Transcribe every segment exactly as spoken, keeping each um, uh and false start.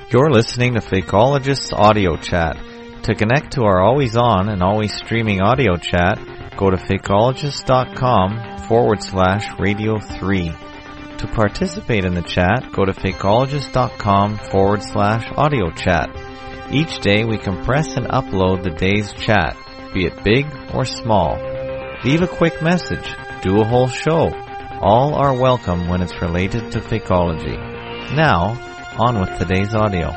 You're listening to Fakeologist's Audio Chat. To connect to our always-on and always streaming audio chat, go to fakeologist.com forward slash radio 3. To participate in the chat, go to fakeologist.com forward slash audio chat. Each day we compress and upload the day's chat, be it big or small. Leave a quick message, do a whole show. All are welcome when it's related to fakeology. Now, on with today's audio.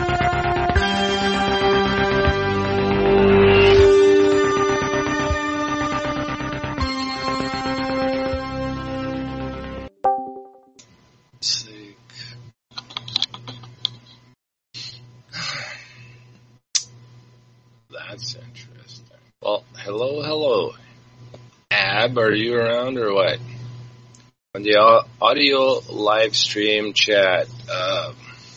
That's interesting. Well, hello, hello. Ab, are you around or what? On the audio live stream chat. Um,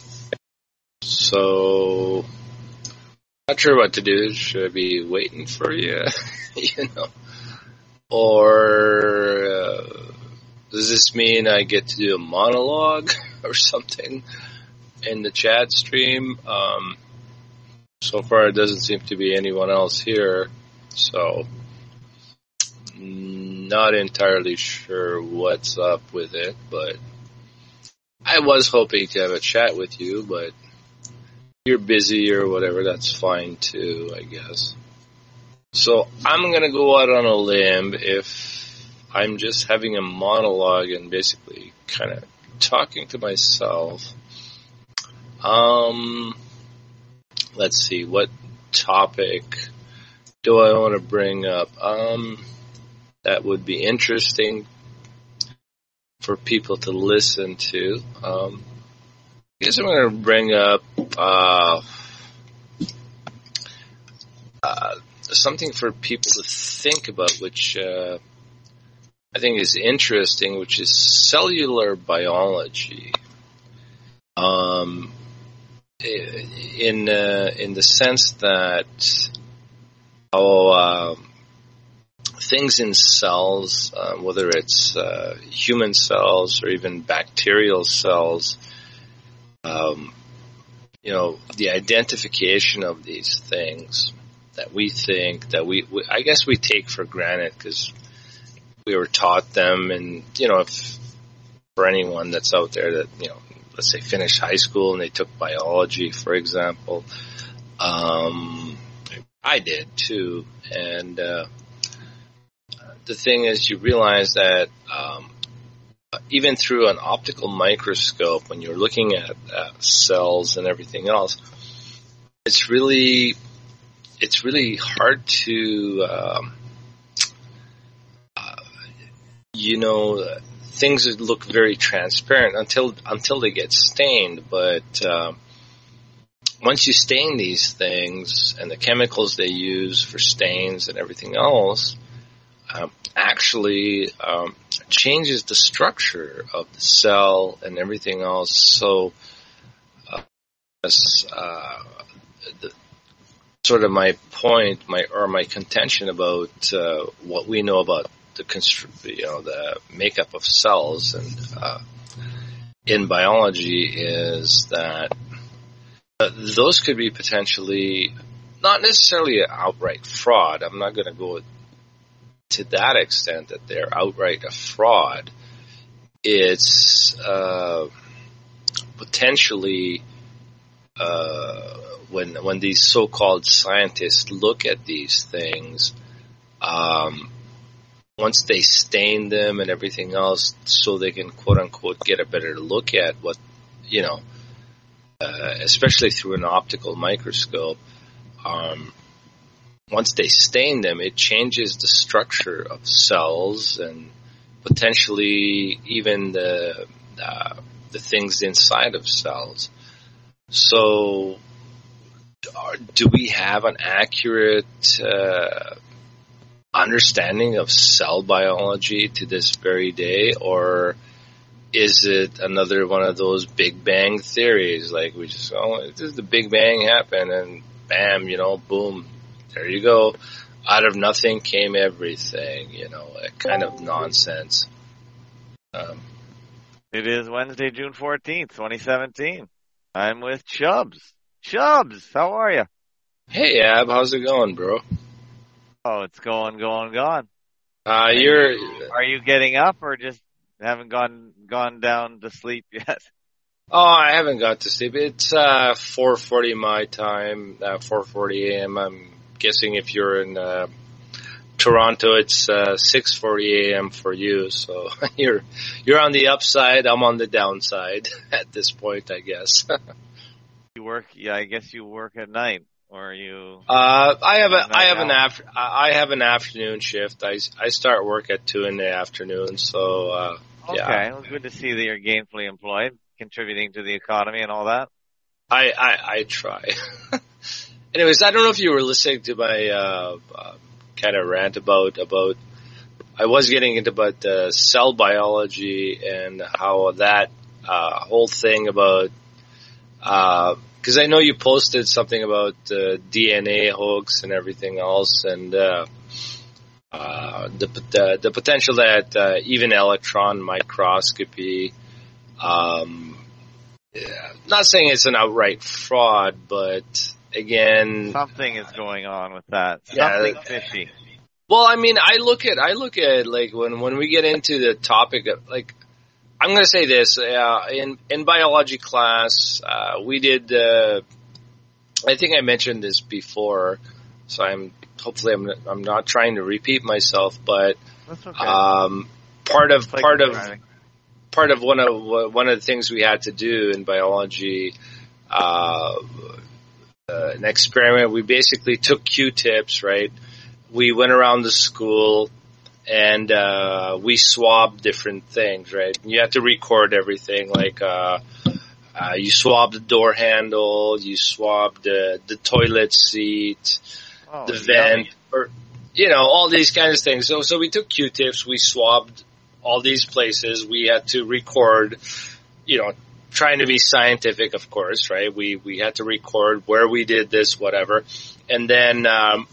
so, not sure what to do. Should I be waiting for you? you know? Or uh, does this mean I get to do a monologue or something in the chat stream? Um, so far, it doesn't seem to be anyone else here. So, not entirely sure what's up with it, but I was hoping to have a chat with you, but you're busy or whatever, that's fine too, I guess. So I'm going to go out on a limb if I'm just having a monologue and basically kind of talking to myself. Um, let's see, what topic do I want to bring up? Um, that would be interesting for people to listen to. Um, I guess I'm going to bring up uh, uh, something for people to think about, which uh, I think is interesting, which is cellular biology. Um, in uh, in the sense that how uh, things in cells, uh, whether it's uh, human cells or even bacterial cells, um, you know, the identification of these things that we think that we, we I guess we take for granted because we were taught them, and you know, if for anyone that's out there that, you know, let's say finished high school and they took biology, for example, um, I did too, and uh, the thing is, you realize that um, even through an optical microscope, when you're looking at uh, cells and everything else, it's really, it's really hard to, um, uh, you know, things that look very transparent until until they get stained. But uh, once you stain these things and the chemicals they use for stains and everything else, Um, actually um, changes the structure of the cell and everything else. So, uh, that's uh, the, sort of my point, my or my contention about uh, what we know about the constru- you know, the makeup of cells and uh, in biology is that uh, those could be potentially not necessarily an outright fraud. I'm not going to go to that extent that they're outright a fraud. It's uh, potentially uh, when when these so-called scientists look at these things, um, once they stain them and everything else, so they can quote unquote get a better look at what, you know, uh, especially through an optical microscope. Um, Once they stain them, it changes the structure of cells and potentially even the uh, the things inside of cells. So, are, do we have an accurate uh, understanding of cell biology to this very day, or is it another one of those Big Bang theories? Like we just, oh, this is the Big Bang happened, and bam, you know, boom. There you go. Out of nothing came everything, you know, a kind of nonsense. Um, It is Wednesday, June fourteenth, twenty seventeen. I'm with Chubbs. Chubbs, how are you? Hey, Ab, how's it going, bro? Oh, it's going, going, going. Uh, Are you're. you, are you getting up or just haven't gone gone down to sleep yet? Oh, I haven't got to sleep. It's uh four forty my time, uh, four forty a.m. I'm guessing if you're in uh, Toronto, it's uh, six forty a.m. for you. So you're you're on the upside. I'm on the downside at this point, I guess. You work? Yeah, I guess you work at night, or you? Uh, I have a I have now? an after I have an afternoon shift. I, I start work at two in the afternoon. So uh, Okay, yeah. well, good to see that you're gainfully employed, contributing to the economy and all that. I, I, I try. Anyways, I don't know if you were listening to my uh, uh, kind of rant about about. I was getting into about uh, cell biology and how that uh, whole thing about. Because uh, I know you posted something about uh, D N A hoax and everything else, and uh, uh, the, the the potential that uh, even electron microscopy. Um, Yeah, not saying it's an outright fraud, but again, something is going on with that. Yeah, Something fishy. Well, I mean, I look at I look at like when when we get into the topic of like, I'm going to say this uh, in in biology class, uh, we did. Uh, I think I mentioned this before, so I'm hopefully I'm I'm not trying to repeat myself, but That's okay. um, part of like part of. driving. Part of one of one of the things we had to do in biology, uh, uh, an experiment. We basically took Q-tips, right? We went around the school and uh, we swabbed different things, right? You had to record everything, like uh, uh, you swabbed the door handle, you swabbed the the toilet seat, Oh, the yummy. vent, or you know, all these kinds of things. So, so we took Q-tips, we swabbed all these places. We had to record, you know, trying to be scientific, of course, right? We we had to record where we did this, whatever, and then um,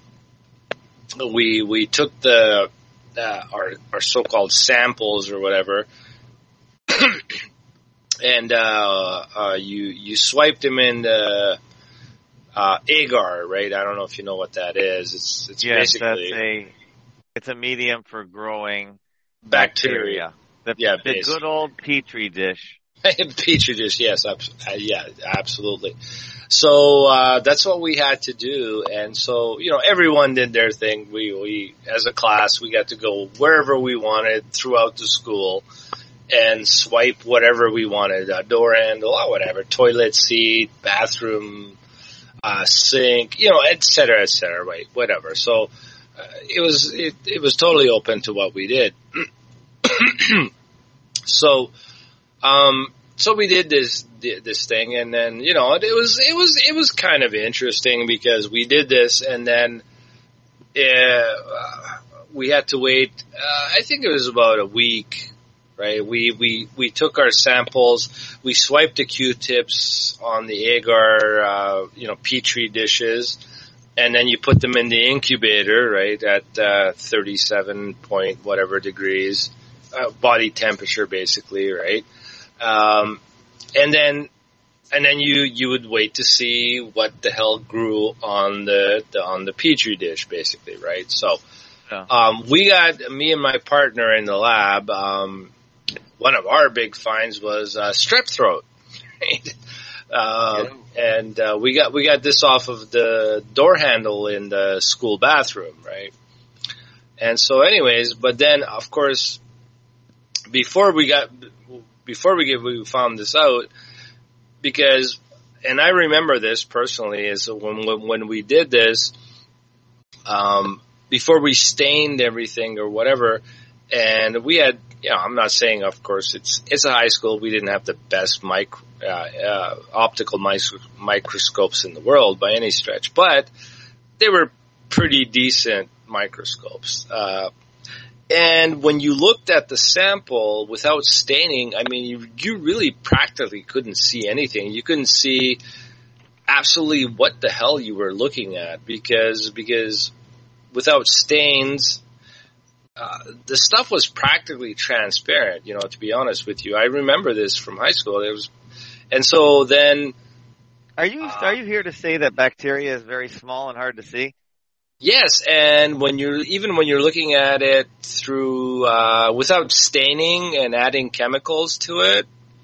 we we took the uh, our our so-called samples or whatever, and uh, uh, you you swiped them in the uh, agar, right? I don't know if you know what that is. It's it's Yes, basically that's a. It's a medium for growing bacteria. bacteria. The, Yeah, the base. good old petri dish. Petri dish, yes, uh, yeah, absolutely. So uh, that's what we had to do, and so you know, everyone did their thing. We, we, as a class, we got to go wherever we wanted throughout the school and swipe whatever we wanted, a door handle, or whatever, toilet seat, bathroom, uh, sink, you know, et cetera, et cetera, right, whatever. So uh, it was it, it was totally open to what we did. So. Um, so we did this, this thing, and then, you know, it was, it was, it was kind of interesting because we did this and then, uh, we had to wait, uh, I think it was about a week, right? We, we, we took our samples, we swiped the Q-tips on the agar, uh, you know, petri dishes, and then you put them in the incubator, right, at, uh, thirty-seven point whatever degrees, uh, body temperature basically, right? Um, and then, and then you, you would wait to see what the hell grew on the, the on the petri dish, basically, right? So, Yeah. um, we got, me and my partner in the lab, um, one of our big finds was, uh, strep throat, right? Uh, Yeah. and, uh, we got, we got this off of the door handle in the school bathroom, right? And so anyways, but then, of course, before we got, Before we get, we found this out because, and I remember this personally, is when when, when we did this, um, before we stained everything or whatever, and we had, you know, I'm not saying, of course, it's it's a high school. We didn't have the best mic, uh, uh, optical mic- microscopes in the world by any stretch, but they were pretty decent microscopes. Uh, And when you looked at the sample without staining, I mean, you, you really practically couldn't see anything. You couldn't see absolutely what the hell you were looking at because, because without stains, uh, the stuff was practically transparent, you know, to be honest with you. I remember this from high school. It was, And so then, are you uh, are you here to say that bacteria is very small and hard to see? Yes, and when you're even when you're looking at it through uh, without staining and adding chemicals to it,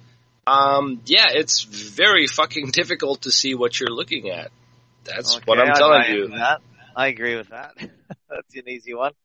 um, yeah, it's very fucking difficult to see what you're looking at. That's okay, what I'm I'd telling buy you. into that. I agree with that. That's an easy one.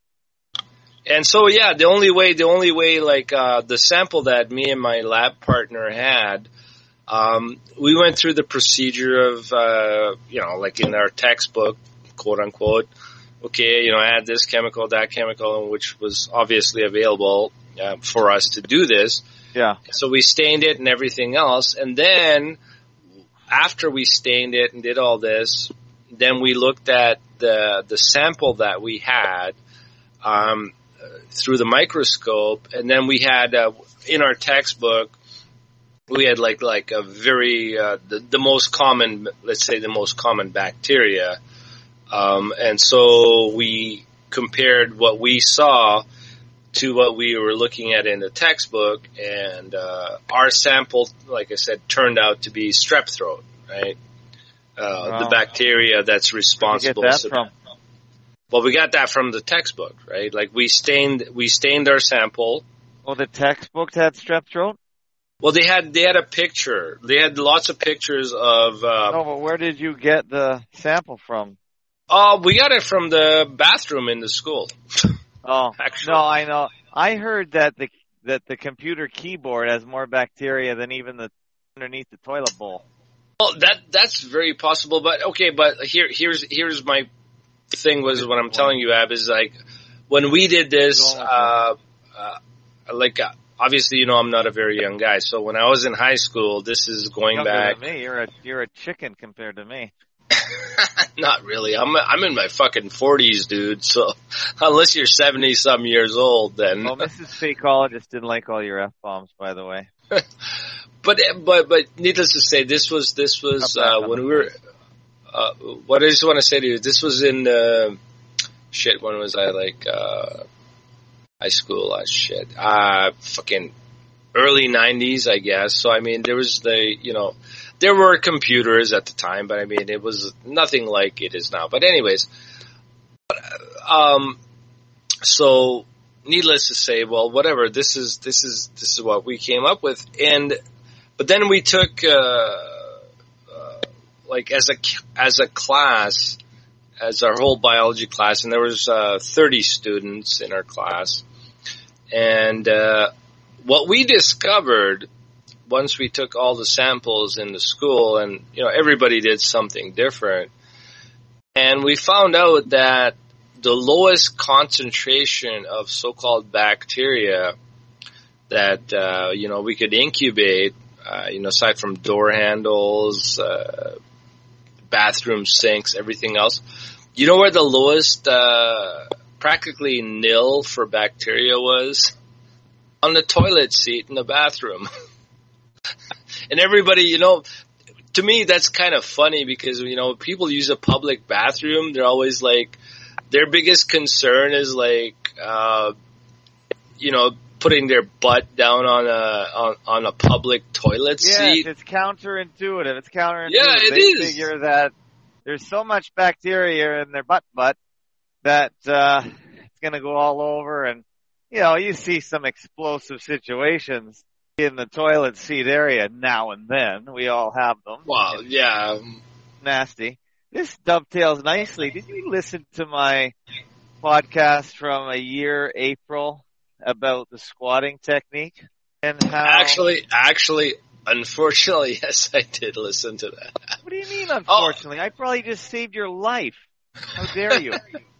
And so, yeah, the only way, the only way, like uh, the sample that me and my lab partner had, um, we went through the procedure of, uh, you know, like in our textbook, quote unquote. Okay, you know, add this chemical, that chemical, which was obviously available uh, for us to do this. Yeah. So we stained it and everything else, and then after we stained it and did all this, then we looked at the the sample that we had um, through the microscope, and then we had uh, in our textbook we had like like a very uh, the, the most common, let's say the most common bacteria. Um, and so we compared what we saw to what we were looking at in the textbook, and uh, our sample, like I said, turned out to be strep throat, right? Uh, wow. The bacteria that's responsible. Where did you get that from? Well, we got that from the textbook, right? Like we stained, we stained our sample. Well, the textbook had strep throat? Well, they had they had a picture. They had lots of pictures of. Uh, no, but where did you get the sample from? Oh, we got it from the bathroom in the school. Oh, actually, no, I know. I heard that the that the computer keyboard has more bacteria than even the underneath the toilet bowl. Well, that that's very possible. But okay, but here here's here's my thing was what I'm telling you, Ab, is like when we did this, uh, uh, like uh, obviously you know I'm not a very young guy, so when I was in high school, this is going Younger back. Than me, you're a you're a chicken compared to me. Not really. I'm I'm in my fucking forties, dude. So unless you're seventy some years old, then. Well, Missus Fakeologist didn't like all your F bombs, by the way. but but but needless to say, this was this was uh, when we were. Uh, what I just want to say to you, this was in uh, shit. When was I like uh, high school? Uh, shit, uh, fucking early nineties, I guess. So I mean, there was the you know. There were computers at the time, but I mean, it was nothing like it is now. But anyways, um, so needless to say, well, whatever. This is this is this is what we came up with, and but then we took uh, uh, like as a as a class, as our whole biology class, and there was uh, thirty students in our class, and uh, what we discovered. Once we took all the samples in the school and, you know, everybody did something different. And we found out that the lowest concentration of so-called bacteria that, uh, you know, we could incubate, uh, you know, aside from door handles, uh, bathroom sinks, everything else. You know where the lowest, uh, practically nil for bacteria was? On the toilet seat in the bathroom. And everybody, you know, to me that's kind of funny because, you know, people use a public bathroom. They're always like, their biggest concern is like, uh, you know, putting their butt down on a on, on a public toilet yes, seat. It's counterintuitive. It's counterintuitive. Yeah, it they is. Figure that there's so much bacteria in their butt butt that uh, it's going to go all over, and you know, you see some explosive situations in the toilet seat area now and then. We all have them. Well, yeah. Nasty. This dovetails nicely. Did you listen to my podcast from a year, April, about the squatting technique? And how... Actually, actually, unfortunately, yes, I did listen to that. What do you mean, unfortunately? Oh. I probably just saved your life. How dare you?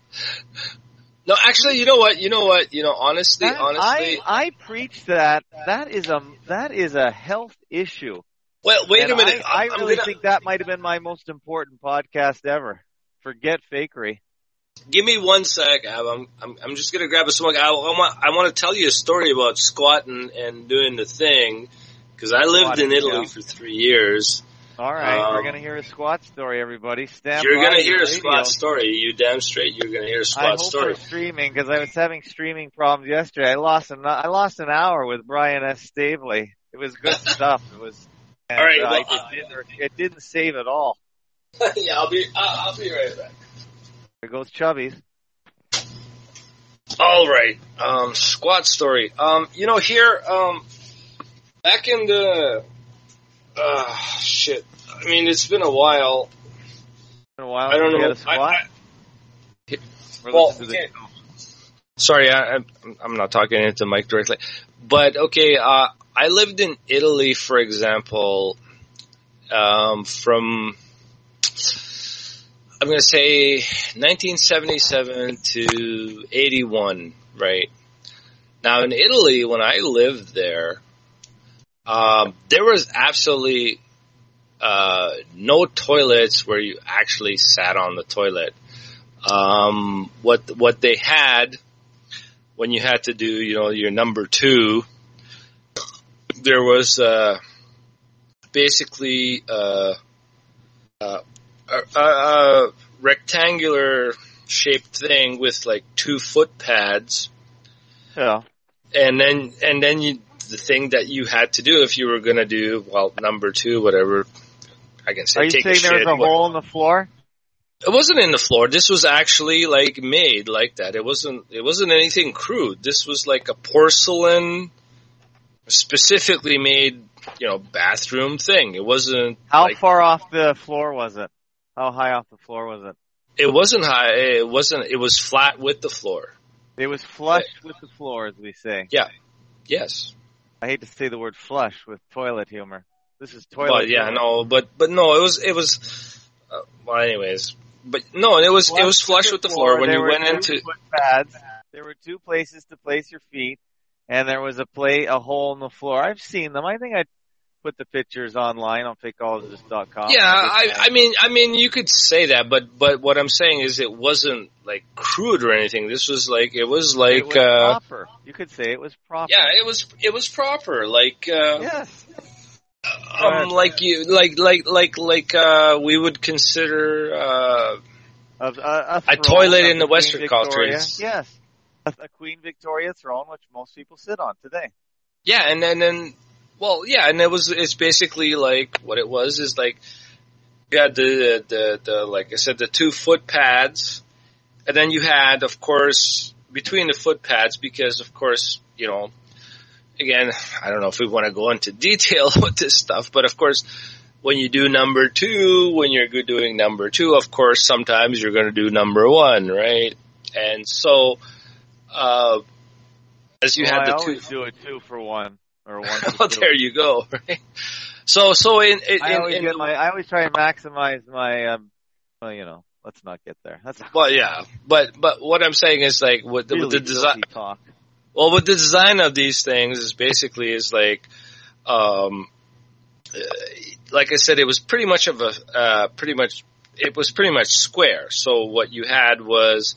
No, actually, you know what? You know what? You know, honestly, that, honestly, I, I preach that that is a that is a health issue. Well, wait and a minute. I, I I'm really gonna... think that might have been my most important podcast ever. Forget fakery. Give me one sec, Ab. I'm I'm, I'm just gonna grab a smoke. I, I want I want to tell you a story about squatting and doing the thing because I lived Squatting, in Italy yeah. for three years. All right, um, we're gonna hear a squat story, everybody. Stand you're by gonna hear a radio. squat story. You damn straight. You're gonna hear a squat I hope story. for streaming because I was having streaming problems yesterday. I lost an I lost an hour with Brian S. Stavely. It was good stuff. It was And, all right, uh, well, it, uh, didn't, it didn't save at all. yeah, I'll be I'll, I'll be right back. There goes Chubby's. All right, um, squat story. Um, you know, here, um, back in the, uh, shit. I mean, it's been a while. Been a while. I don't since you know. had a squat? I, I, Or well, listen to the- okay. Sorry, I, I'm I'm not talking into the mic directly, but okay. Uh, I lived in Italy, for example, um, from I'm going to say nineteen seventy-seven to eighty-one, right? Now, in Italy, when I lived there, um, there was absolutely uh, no toilets where you actually sat on the toilet. Um, what what they had when you had to do, you know, your number two, there was uh, basically uh, uh, a, a rectangular shaped thing with like two foot pads. Yeah. And then, and then you, the thing that you had to do if you were going to do, well, number two, whatever, I can say, Are you take saying a there was shit, a what- hole in the floor? It wasn't in the floor. This was actually like made like that. It wasn't, it wasn't anything crude. This was like a porcelain, specifically made, you know, bathroom thing. It wasn't How like, far off the floor was it? How high off the floor was it? it wasn't high. It wasn't, it was flat with the floor. It was flush with the floor, as we say. Yeah. Yes. I hate to say the word flush with toilet humor. This is toilet But yeah, humor. no, but, but no, it was, it was, uh, well, anyways, but no, it was, it was flush with the floor when there you were went two into, foot pads. There were two places to place your feet, and there was a play, a hole in the floor. I've seen them. I think I put the pictures online on fakeologist dot com. yeah, I, I mean, I mean, you could say that, but, but what I'm saying is it wasn't like crude or anything. This was like, it was like, it was uh, proper. You could say it was proper. yeah, it was, it was proper. Like, uh, Yes. um, like you, like, like, like, like, uh, we would consider, uh, A, a, A throne toilet of in the Queen Western culture Victoria. is- Yes. A, a Queen Victoria throne, which most people sit on today. yeah, and then, then, well, yeah, and it was, it's basically like, what it was is like, you had the, the, the, like I said, the two foot pads, and then you had, of course, between the foot pads, because of course, you know, again, I don't know if we want to go into detail with this stuff, but of course, when you do number two, when you're doing number two, of course, sometimes you're going to do number one, right? And so, uh, as you well, had I the always two, do a two for one or one for well, two. there you go, right? So, so in, in, I always in, get my. I always try and maximize my. Um, well, you know, let's not get there. That's well, yeah, but, but what I'm saying is like, with the, really with the design, filthy talk. well, with the design of these things is basically is like, um, uh, like I said, it was pretty much of a, uh, pretty much, it was pretty much square. So what you had was,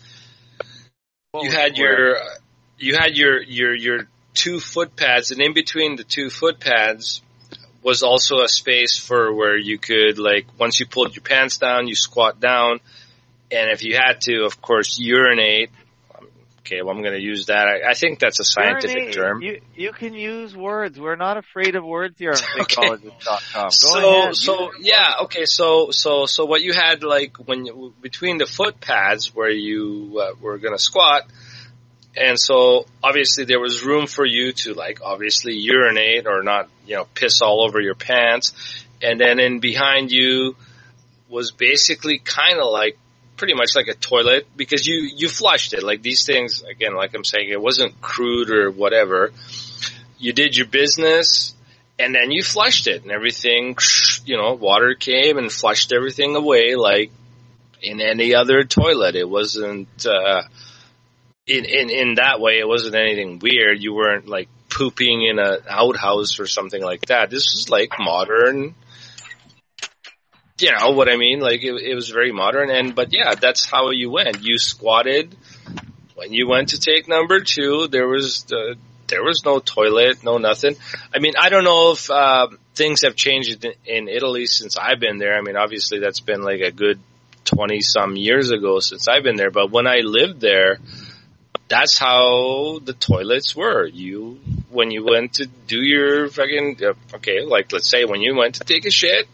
What you was had square? your, you had your, your, your two foot pads, and in between the two foot pads was also a space for where you could, like, once you pulled your pants down, you squat down, and if you had to, of course, urinate. Okay, well, I'm going to use that. I, I think that's a scientific Urinate, term. You you can use words. We're not afraid of words here on Okay. fakeologist dot com. Go So, ahead. so yeah, okay. So, so, so what you had, like, when you, between the foot pads where you uh, were going to squat, and so obviously there was room for you to, like, obviously urinate or not, you know, piss all over your pants, and then in behind you was basically kind of like pretty much like a toilet, because you you flushed it. Like, these things, again, like I'm saying, it wasn't crude or whatever. You did your business, and then you flushed it, and everything, you know, water came and flushed everything away like in any other toilet. It wasn't, uh, in, in, in that way, it wasn't anything weird. You weren't like pooping in an outhouse or something like that. This was like modern, you know what I mean? Like, it, it was very modern, and, but yeah, that's how you went. You squatted. When you went to take number two, there was the, there was no toilet, no nothing. I mean, I don't know if uh, things have changed in, in Italy since I've been there. I mean, obviously that's been like a good twenty some years ago since I've been there. But when I lived there, that's how the toilets were. You when you went to do your fucking, uh, okay, like let's say when you went to take a shit,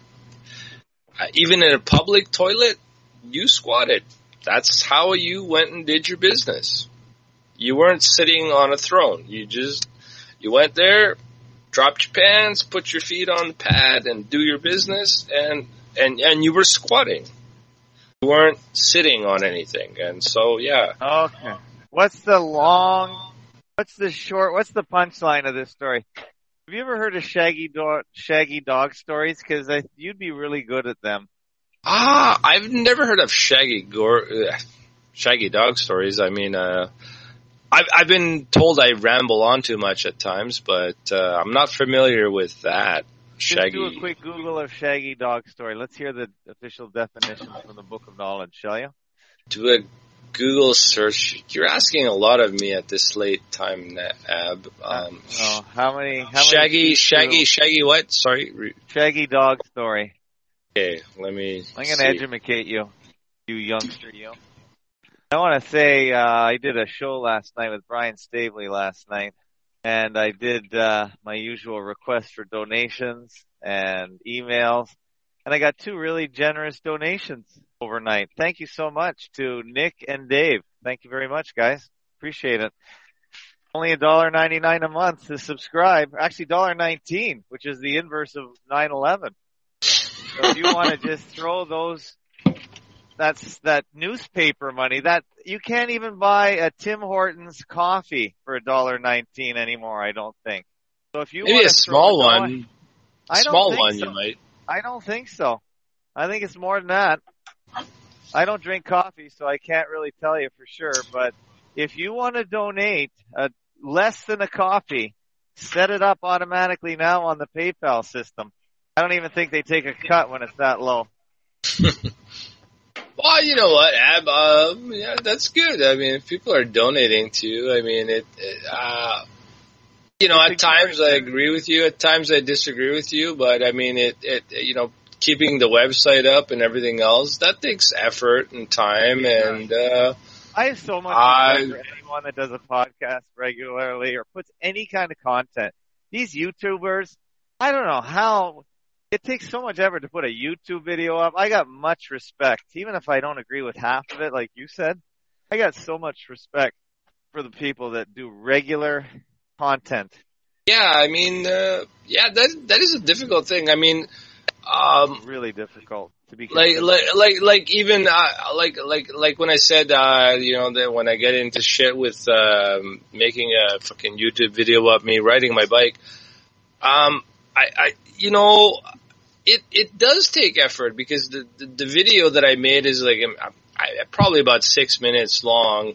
uh, even in a public toilet, you squatted. That's how you went and did your business. You weren't sitting on a throne. You just, you went there, dropped your pants, put your feet on the pad and do your business, and, and, and you were squatting. You weren't sitting on anything. And so, yeah. Okay. What's the long, what's the short, what's the punchline of this story? Have you ever heard of Shaggy Dog, Shaggy Dog stories? Because you'd be really good at them. Ah, I've never heard of Shaggy Gore, uh, Shaggy Dog stories. I mean, uh, I've, I've been told I ramble on too much at times, but uh, I'm not familiar with that. Shaggy. Just do a quick Google of Shaggy Dog story. Let's hear the official definition from the Book of Knowledge, shall you? Do a Google search. You're asking a lot of me at this late time, Ab. Um, oh, how many? How Shaggy, many Shaggy, Shaggy. What? Sorry. Shaggy Dog story. Okay, let me. I'm going to educate you, you youngster, you. I want to say uh, I did a show last night with Brian Stavely last night, and I did uh, my usual request for donations and emails, and I got two really generous donations overnight. Thank you so much to Nick and Dave. Thank you very much, guys. Appreciate it. Only one dollar ninety-nine a month to subscribe. Actually, one dollar nineteen, which is the inverse of nine eleven. So if you want to just throw those, that's that newspaper money. That you can't even buy a Tim Hortons coffee for one dollar nineteen anymore, I don't think. So if you maybe want a to small throw one, on, I don't small think one so. you might. I don't think so. I think it's more than that. I don't drink coffee, so I can't really tell you for sure. But if you want to donate a, less than a coffee, set it up automatically now on the PayPal system. I don't even think they take a cut when it's that low. Well, you know what, Ab? Um, yeah, that's good. I mean, if people are donating to you, I mean, it. it uh, you know, at times I agree with you. At times I disagree with you. But I mean, it. It. You know, keeping the website up and everything else, that takes effort and time. And uh, I have so much I, respect for anyone that does a podcast regularly or puts any kind of content. These YouTubers, I don't know how. It takes so much effort to put a YouTube video up. I got much respect. Even if I don't agree with half of it, like you said, I got so much respect for the people that do regular content. Yeah, I mean, uh, yeah, that that is a difficult thing. I mean, um, it's really difficult to be like, like, like, like even uh, like, like, like when I said, uh, you know, that when I get into shit with um, making a fucking YouTube video about me riding my bike, um, I, I, you know. It it does take effort because the, the the video that I made is like I, probably about six minutes long,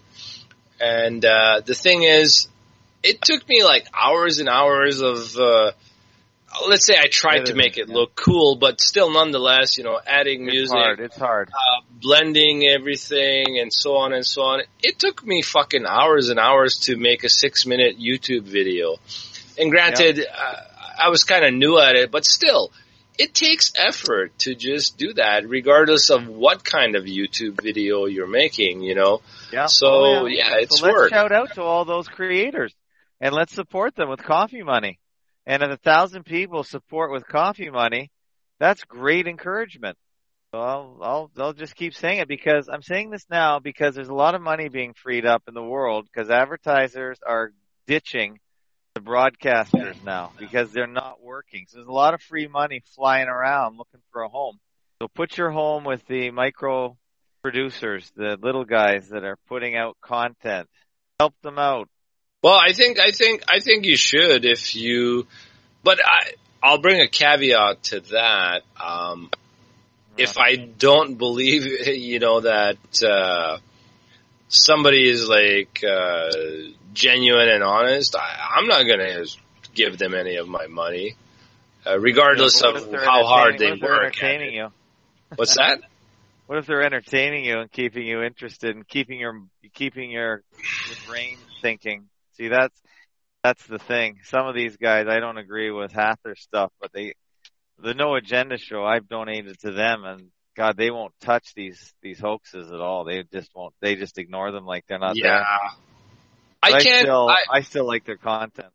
and uh, the thing is, it took me like hours and hours of. Uh, let's say I tried to make it yeah. look cool, but still, nonetheless, you know, adding it's music, hard. It's hard. Uh, blending everything, and so on and so on. It took me fucking hours and hours to make a six-minute YouTube video, and granted, yep. uh, I was kind of new at it, but still. It takes effort to just do that, regardless of what kind of YouTube video you're making, you know? Yeah. So, oh, yeah. yeah, it's so let's work. shout out to all those creators, and let's support them with coffee money. And if a thousand people support with coffee money, that's great encouragement. So I'll, I'll, I'll just keep saying it because I'm saying this now because there's a lot of money being freed up in the world because advertisers are ditching the broadcasters now because they're not working. So there's a lot of free money flying around looking for a home. So put your home with the micro producers, the little guys that are putting out content. Help them out. Well, I think, I think, I think you should if you, but I, I'll bring a caveat to that. Um, right. If I don't believe, you know, that, uh, somebody is like, uh, genuine and honest, I, I'm not going to give them any of my money, uh, regardless yeah, of how hard they what if work. They're entertaining you? What's that? What if they're entertaining you and keeping you interested and keeping your keeping your, your brain thinking? See, that's that's the thing. Some of these guys, I don't agree with half their stuff, but they the No Agenda show, I've donated to them, and God, they won't touch these these hoaxes at all. They just won't. They just ignore them like they're not yeah. there. I I can't. still, I, I still like their content.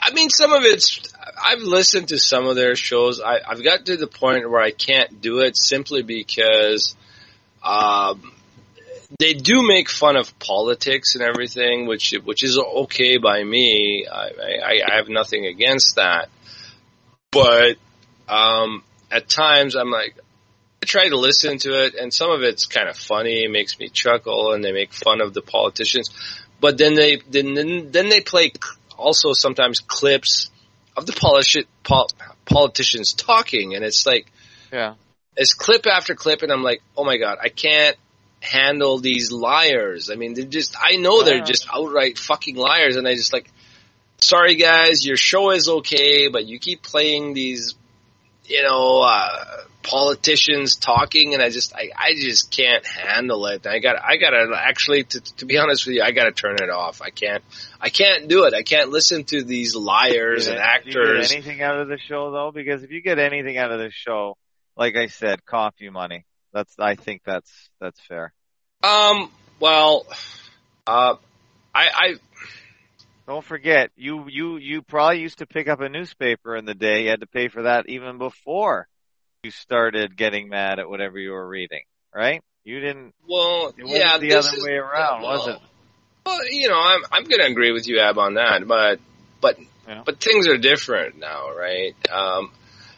I mean, some of it's, I've listened to some of their shows. I, I've got to the point where I can't do it simply because, um, they do make fun of politics and everything, which, which is okay by me. I, I, I have nothing against that. But, um, at times I'm like, I try to listen to it, and some of it's kind of funny, it makes me chuckle, and they make fun of the politicians. But then they, then, then they play also sometimes clips of the politi- pol- politicians talking, and it's like, yeah, it's clip after clip, and I'm like, oh my god, I can't handle these liars. I mean, they're just, I know they're just outright fucking liars, and I just like, sorry guys, your show is okay, but you keep playing these, you know, uh, politicians talking, and I just, I, I just can't handle it. I got, I gotta actually, to, to be honest with you, I gotta turn it off. I can't, I can't do it. I can't listen to these liars and actors. Do you get anything out of the show though? Because if you get anything out of the show, like I said, coffee money. That's, I think that's, that's fair. Um, well, uh, I, I, don't forget, you, you, you probably used to pick up a newspaper in the day. You had to pay for that even before you started getting mad at whatever you were reading, right? You didn't. Well, it wasn't yeah, the other way around, well, was it? Well, you know, I'm I'm going to agree with you, Ab, on that, but but yeah. but things are different now, right? Um,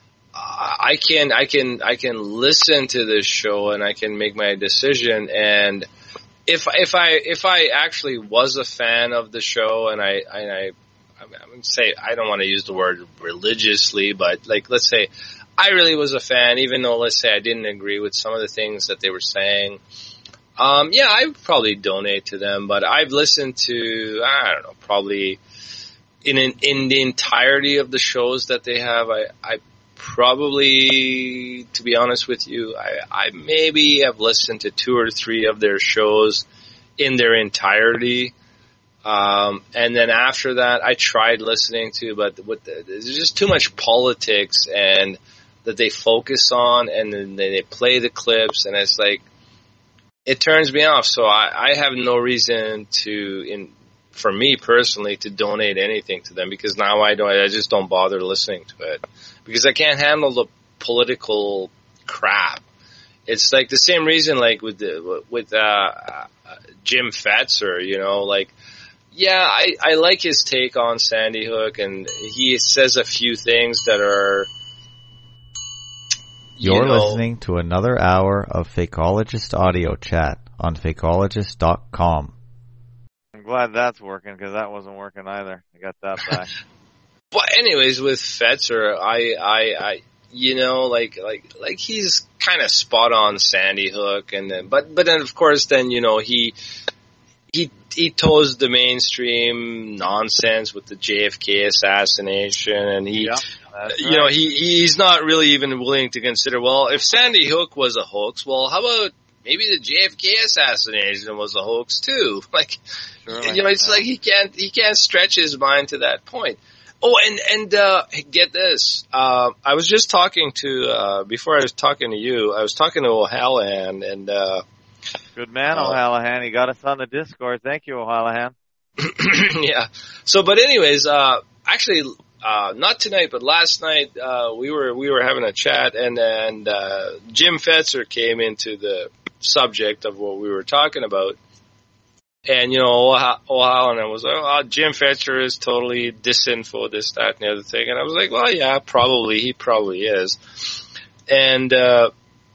I can I can I can listen to this show and I can make my decision, and if if I if I actually was a fan of the show, and I and I I would say, I don't want to use the word religiously, but like, let's say I really was a fan, even though, let's say, I didn't agree with some of the things that they were saying. Um, yeah, I would probably donate to them, but I've listened to, I don't know, probably in an, in the entirety of the shows that they have, I, I probably, to be honest with you, I, I maybe have listened to two or three of their shows in their entirety. Um, and then after that, I tried listening to, but with the, there's just too much politics and that they focus on, and then they play the clips, and it's like, it turns me off. So I, I have no reason to, in, for me personally, to donate anything to them, because now I don't, I just don't bother listening to it because I can't handle the political crap. It's like the same reason, like with the, with, uh, uh Jim Fetzer, you know, like, yeah, I, I like his take on Sandy Hook, and he says a few things that are, You're you know, listening to another hour of Fakeologist Audio Chat on Fakeologist dot com. I'm glad that's working, because that wasn't working either. I got that back. But anyways, with Fetzer, I, I, I, you know, like, like, like he's kind of spot on Sandy Hook, and then, but, but then of course, then, you know, he, he, he toes the mainstream nonsense with the J F K assassination, and he, yeah, that's you right. know, he, he's not really even willing to consider, well, if Sandy Hook was a hoax, well, how about maybe the J F K assassination was a hoax too? Like, Surely, you know, it's yeah. like he can't, he can't stretch his mind to that point. Oh, and, and, uh, get this, uh, I was just talking to, uh, before I was talking to you, I was talking to O'Hallahan, and, uh, good man, uh, O'Hallahan. He got us on the Discord. Thank you, O'Hallahan. yeah. So, but anyways, uh, actually, uh, not tonight, but last night, uh, we were, we were having a chat, and, and, uh, Jim Fetzer came into the subject of what we were talking about. And, you know, O'Hallahan was like, oh, Jim Fetzer is totally disinfo, this, that, and the other thing. And I was like, well, yeah, probably. He probably is. And, uh,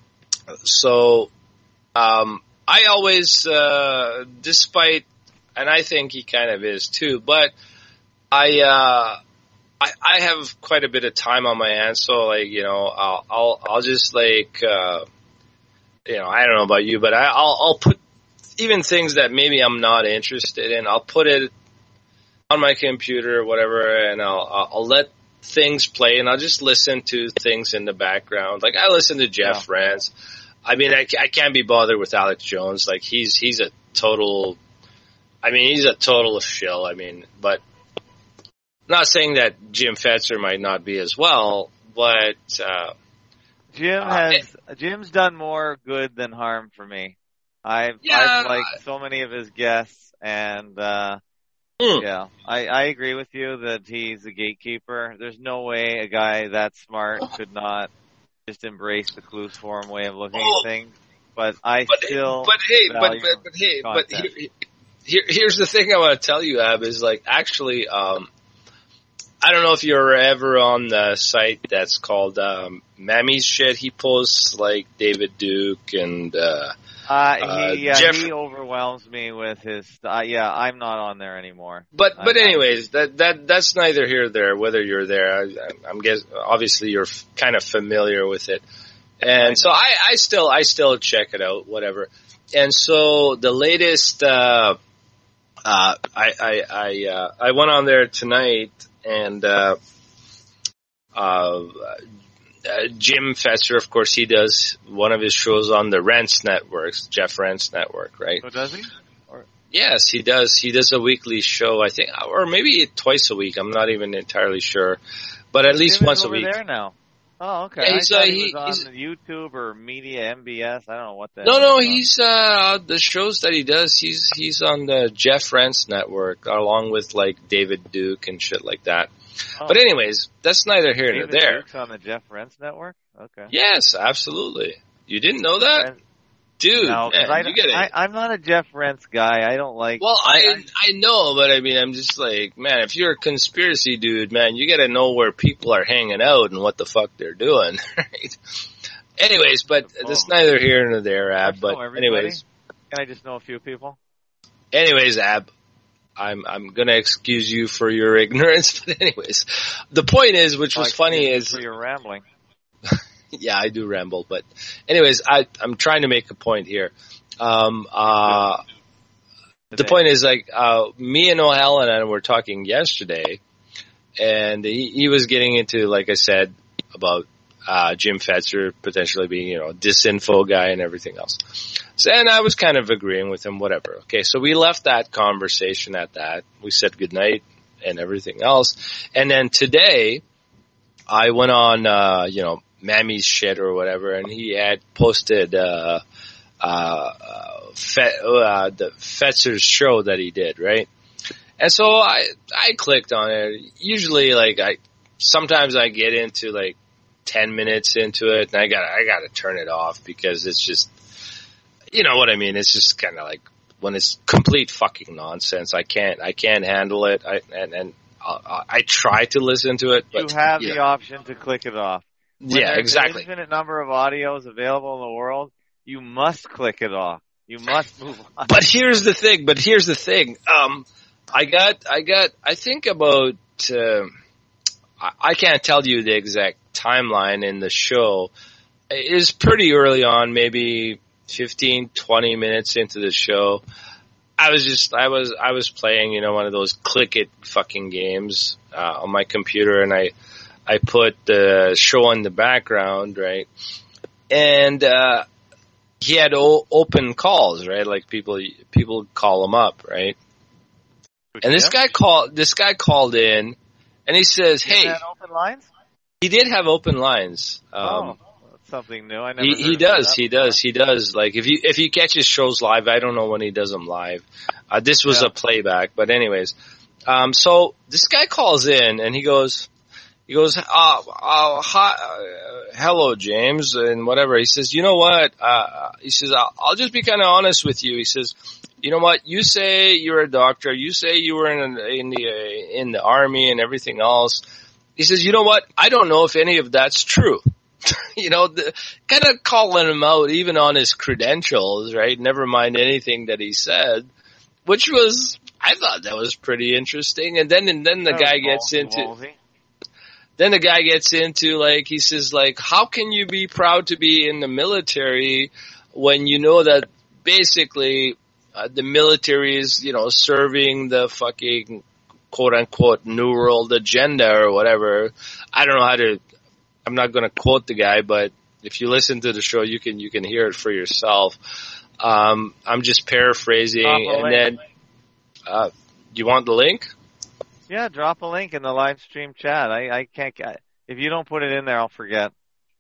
so, um, I always, uh, despite, and I think he kind of is too, but I, uh, I, I have quite a bit of time on my hands, so like, you know, I'll, I'll, I'll just like, uh, you know, I don't know about you, but I, I'll, I'll put even things that maybe I'm not interested in, I'll put it on my computer or whatever, and I'll, I'll, I'll let things play, and I'll just listen to things in the background. Like, I listen to Jeff yeah. Rance. I mean, I, I can't be bothered with Alex Jones. Like, he's, he's a total, I mean, he's a total shill. I mean, but not saying that Jim Fetzer might not be as well, but, uh, Jim has, uh, Jim's done more good than harm for me. I've, yeah, I've liked so many of his guests, and, uh, Mm. Yeah, I, I agree with you that he's a gatekeeper. There's no way a guy that smart could not just embrace the clues forum way of looking Oh. at things. But I But, still but hey, but, value but, but hey, but content. here, here, here's the thing I want to tell you, Ab, is like, actually, um, I don't know if you're ever on the site that's called, um, Mammy's Shit. He posts, like, David Duke and, uh, Uh, he, uh, Jeff- he overwhelms me with his, uh, yeah, I'm not on there anymore. But but I'm- anyways, that that that's neither here nor there. Whether you're there, I, I'm guess obviously you're f- kind of familiar with it, and so I, I still I still check it out, whatever. And so the latest, uh, uh, I I I, uh, I went on there tonight, and uh, uh, uh, Jim Fetzer, of course, he does one of his shows on the Rents Networks, Jeff Rents Network, right? Oh, does he? Yes, he does. He does a weekly show, I think, or maybe twice a week. I'm not even entirely sure, but at least Jim is once a over week. there now. Oh, okay. Yeah, I he's, thought uh, he, he- was he's- on YouTube or Media M B S. I don't know what the No, hell no, he's on. he's uh the shows that he does. He's he's on the Jeff Rents Network, along with like David Duke and shit like that. Oh, But anyways, that's neither here nor David there. Duke's on the Jeff Rents Network? Okay. Yes, absolutely. You didn't know that, And- dude? no, 'cause man, I, you get it. I, I'm not a Jeff Rents guy. I don't like. Well, I I know, but I mean, I'm just like, man, if you're a conspiracy dude, man, you got to know where people are hanging out and what the fuck they're doing, right? Anyways, but that's neither here nor there, Ab. I But know everybody. anyways, Can I just know a few people? anyways, Ab, I'm I'm gonna excuse you for your ignorance. But anyways, the point is, which was Like, funny, you- is for your rambling. yeah, I do ramble, but anyways, I I'm trying to make a point here. Um, uh. The point is, like, uh, me and O'Halloran were talking yesterday, and he, he was getting into, like I said, about uh, Jim Fetzer potentially being, you know, a disinfo guy and everything else. So, and I was kind of agreeing with him, whatever. Okay, so we left that conversation at that. We said goodnight and everything else. And then today, I went on, uh, you know, Mammy's Shit or whatever, and he had posted uh, uh, uh, Fet, uh, the Fetzer's show that he did, right? And so I I clicked on it. Usually, like I sometimes I get into like ten minutes into it, and I got I got to turn it off because it's just, you know what I mean. It's just kind of like when it's complete fucking nonsense. I can't I can't handle it. I and and I, I try to listen to it, but You have you the know. option to click it off. When Yeah, there's exactly. an infinite number of audios available in the world, you must click it off. You must move on. But here's the thing. But here's the thing. Um, I got, I got, I think about, uh, I, I can't tell you the exact timeline in the show. It was pretty early on, maybe fifteen, twenty minutes into the show. I was just, I was, I was playing, you know, one of those click it fucking games, uh, on my computer, and I, I put the show in the background, right? And, uh, he had o- open calls, right? Like people, people call him up, right? And this guy called, this guy called in and he says, You hey, had open lines? he did have open lines. Um, oh, that's something new. I never. he, heard he of does, that he before. does, he does. Like if you, if you catch his shows live, I don't know when he does them live. Uh, this was Yeah. a playback, but anyways, um, so this guy calls in and he goes, he goes, uh, uh, hi, uh, hello, James, and whatever. He says, you know what? Uh, he says, I'll, I'll just be kind of honest with you. He says, you know what? You say you're a doctor. You say you were in, in the, uh, in the army and everything else. He says, you know what? I don't know if any of that's true. you know, kind of calling him out even on his credentials, right? Never mind anything that he said, which was, I thought that was pretty interesting. And then, and then the That guy was gets into, ballsy. then the guy gets into like, he says like, how can you be proud to be in the military when you know that basically uh, the military is, you know, serving the fucking quote unquote New World agenda or whatever. I don't know how to, I'm not going to quote the guy, but if you listen to the show, you can, you can hear it for yourself. Um, I'm just paraphrasing Drop a and link. then, uh, you want the link? Yeah, drop a link in the live stream chat. I, I can't. I, if you don't put it in there, I'll forget.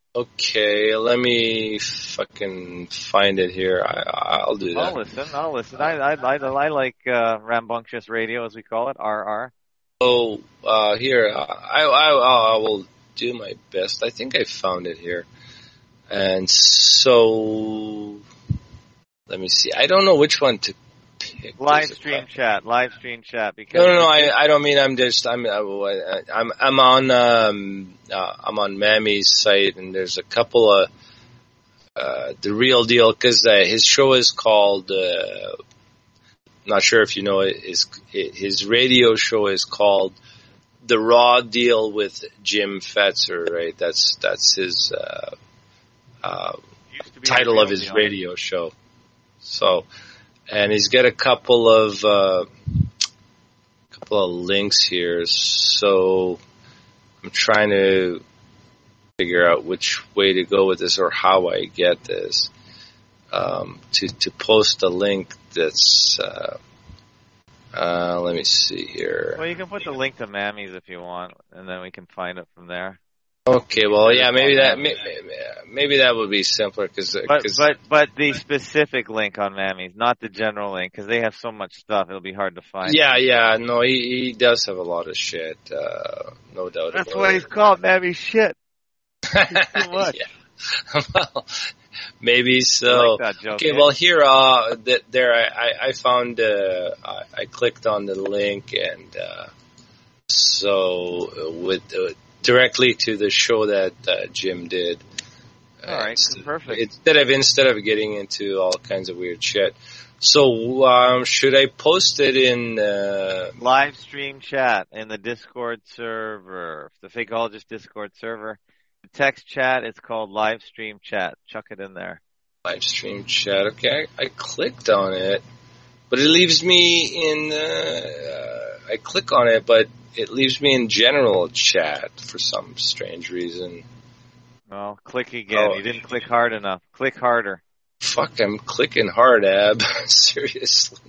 Okay, let me fucking find it here. I, I'll do that. I'll listen. I'll listen. I I I, I like uh, rambunctious radio, as we call it, R R. Oh, uh, here I, I I will do my best. I think I found it here, and so let me see. I don't know which one to pick. Live stream chat. Live stream chat. Because no, no, no. I I don't mean I'm just I'm I, I'm I'm on um uh, I'm on Mammy's site, and there's a couple of uh the real deal, because uh, his show is called. Uh, Not sure if you know it. His his radio show is called The Raw Deal with Jim Fetzer, right? That's that's his uh, uh, title of his deal. radio show. So, and he's got a couple of uh, couple of links here. So I'm trying to figure out which way to go with this or how I get this. Um, to, to post a link that's, uh, uh, let me see here. Well, you can put the link to Mammy's if you want, and then we can find it from there. Okay, well, yeah, maybe that, maybe, maybe that would be simpler, cause, but, cause but, but the specific link on Mammy's, not the general link, cause they have so much stuff, it'll be hard to find. Yeah, yeah, no, he, he does have a lot of shit, uh, no doubt That's about why it. he's called Mammy's shit. Too much. Yeah. Well, maybe so. Like that joke, okay, yeah. well here, uh, th- there I, I found, uh, I, I clicked on the link, and uh, so with uh, directly to the show that uh, Jim did. All right, uh, perfect. Instead of instead of getting into all kinds of weird shit. So um, should I post it in uh, live stream chat in the Discord server, the Fakeologist Discord server? The text chat is called live stream chat. Chuck it in there. Live stream chat. Okay, I, I clicked on it, but it leaves me in. Uh, I click on it, but it leaves me in general chat for some strange reason. Well, click again. Oh. You didn't click hard enough. Click harder. Fuck, I'm clicking hard, Ab. Seriously.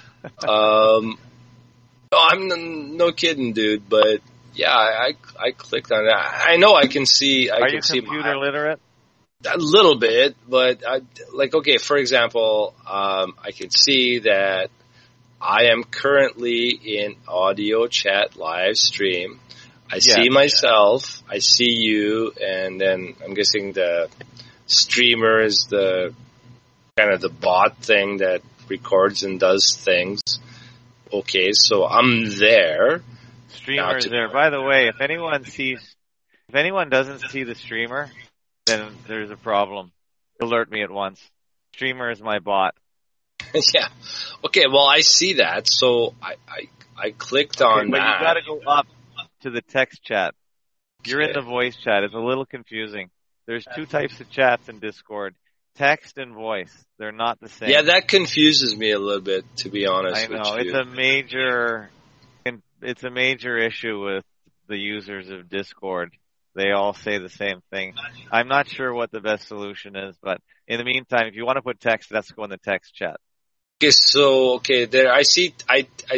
um, no, I'm no kidding, dude. But yeah, I I clicked on it. I know I can see. I Are can you see computer my, literate? A little bit, but I, like okay. For example, um, I can see that I am currently in audio chat live stream. I yeah, see myself. Yeah. I see you, and then I'm guessing the streamer is the kind of the bot thing that records and does things. Okay, so I'm there. Streamer is there. By the way, if anyone sees, if anyone doesn't see the streamer, then there's a problem. Alert me at once. Streamer is my bot. Yeah. Okay, well, I see that, so I I, I clicked okay, on but that. But you gotta go up to the text chat. You're okay. In the voice chat. It's a little confusing. There's two types of chats in Discord. Text and voice. They're not the same. Yeah, that confuses me a little bit, to be honest I know. with you. It's a major, it's a major issue with the users of Discord. They all say the same thing. I'm not sure what the best solution is, but in the meantime, if you want to put text, let's go in the text chat. Okay, so, okay, there, I see, I, I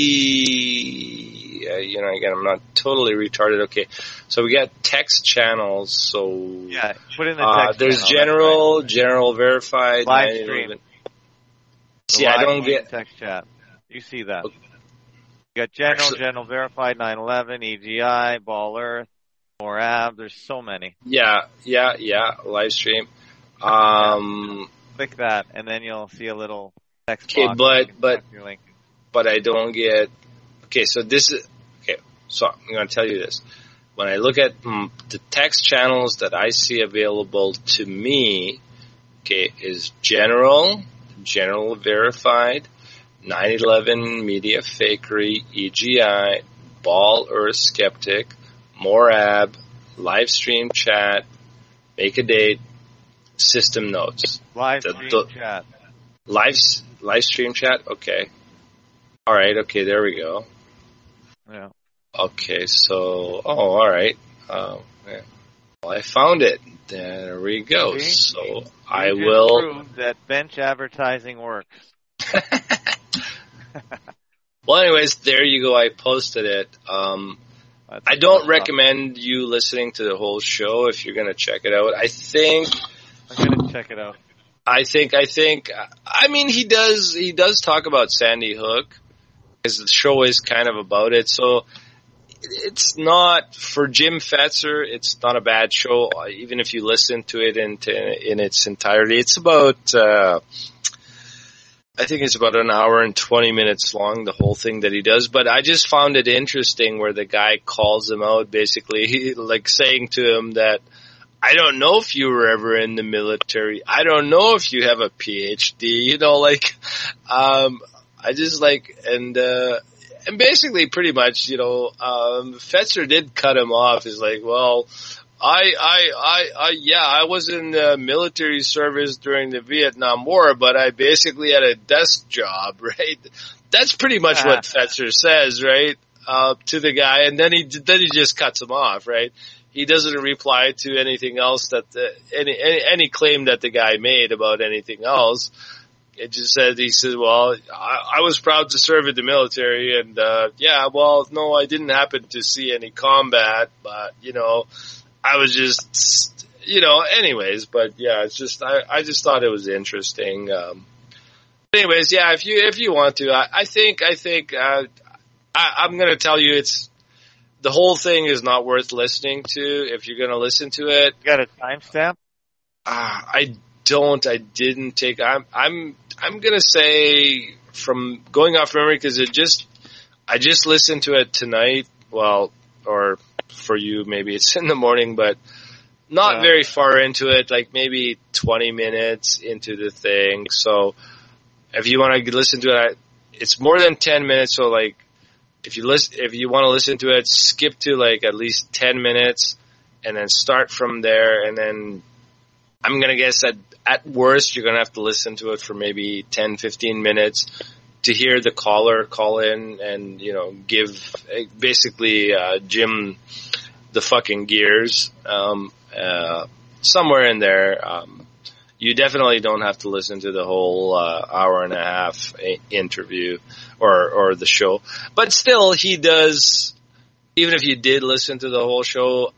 see, uh, you know, again, I'm not totally retarded. Okay, so we got text channels, so. Yeah, put in the uh, text there's channel. general, general verified. Live stream. See, I don't get. Text chat. You see that. Okay. You got general, Actually, general verified, nine eleven, E G I, Ball Earth, Morab, there's so many. Yeah, yeah, yeah, live stream. Um. Click that, and then you'll see a little. Okay, but but but I don't get. Okay, so this is okay. So I'm going to tell you this. When I look at mm, the text channels that I see available to me, okay, is general, general verified, nine eleven media fakery, E G I, Ball Earth skeptic, Morab, live stream chat, make a date, system notes. Live the, stream the, chat. Live. Live stream chat? Okay. All right, okay, there we go. Yeah. Okay, so, oh, all right. Uh, yeah. Well, I found it. There we go. See? So you I will. Prove that bench advertising works. Well, anyways, there you go. I posted it. Um, That's I don't recommend you listening to the whole show if you're going to check it out. I think I'm going to check it out. I think I think I mean he does he does talk about Sandy Hook because the show is kind of about it. So it's not for Jim Fetzer. It's not a bad show, even if you listen to it in in its entirety. It's about. Uh, I think it's about an hour and twenty minutes long, the whole thing that he does. But I just found it interesting where the guy calls him out, basically, he, like saying to him that, I don't know if you were ever in the military. I don't know if you have a P H D. You know, like, um, I just like, and, uh, and basically pretty much, you know, um, Fetzer did cut him off. He's like, well, I, I, I, I, yeah, I was in the military service during the Vietnam War, but I basically had a desk job, right? That's pretty much what Fetzer says, right? Uh, to the guy, and then he, then he just cuts him off, right? He doesn't reply to anything else that the, any, any, any claim that the guy made about anything else. It just said, he said, well, I, I was proud to serve in the military, and, uh, yeah, well, no, I didn't happen to see any combat, but, you know, I was just, you know, anyways, but yeah, it's just, I, I just thought it was interesting. Um, anyways, yeah, if you, if you want to, I, I think, I think, uh, I, I'm going to tell you it's, the whole thing is not worth listening to if you're going to listen to it. You got a timestamp? Uh, I don't, I didn't take, I'm, I'm, I'm going to say from going off memory because it just, I just listened to it tonight. Well, or, for you, maybe it's in the morning, but not yeah. very far into it, like maybe twenty minutes into the thing. So if you want to listen to it, it's more than ten minutes. So like, if you listen, if you want to listen to it, skip to like at least ten minutes and then start from there. And then I'm going to guess that at worst, you're going to have to listen to it for maybe ten, fifteen minutes to hear the caller call in and, you know, give basically, uh, Jim the fucking gears, um, uh, somewhere in there. Um, you definitely don't have to listen to the whole, uh, hour and a half a- interview or, or the show, but still he does, even if you did listen to the whole show,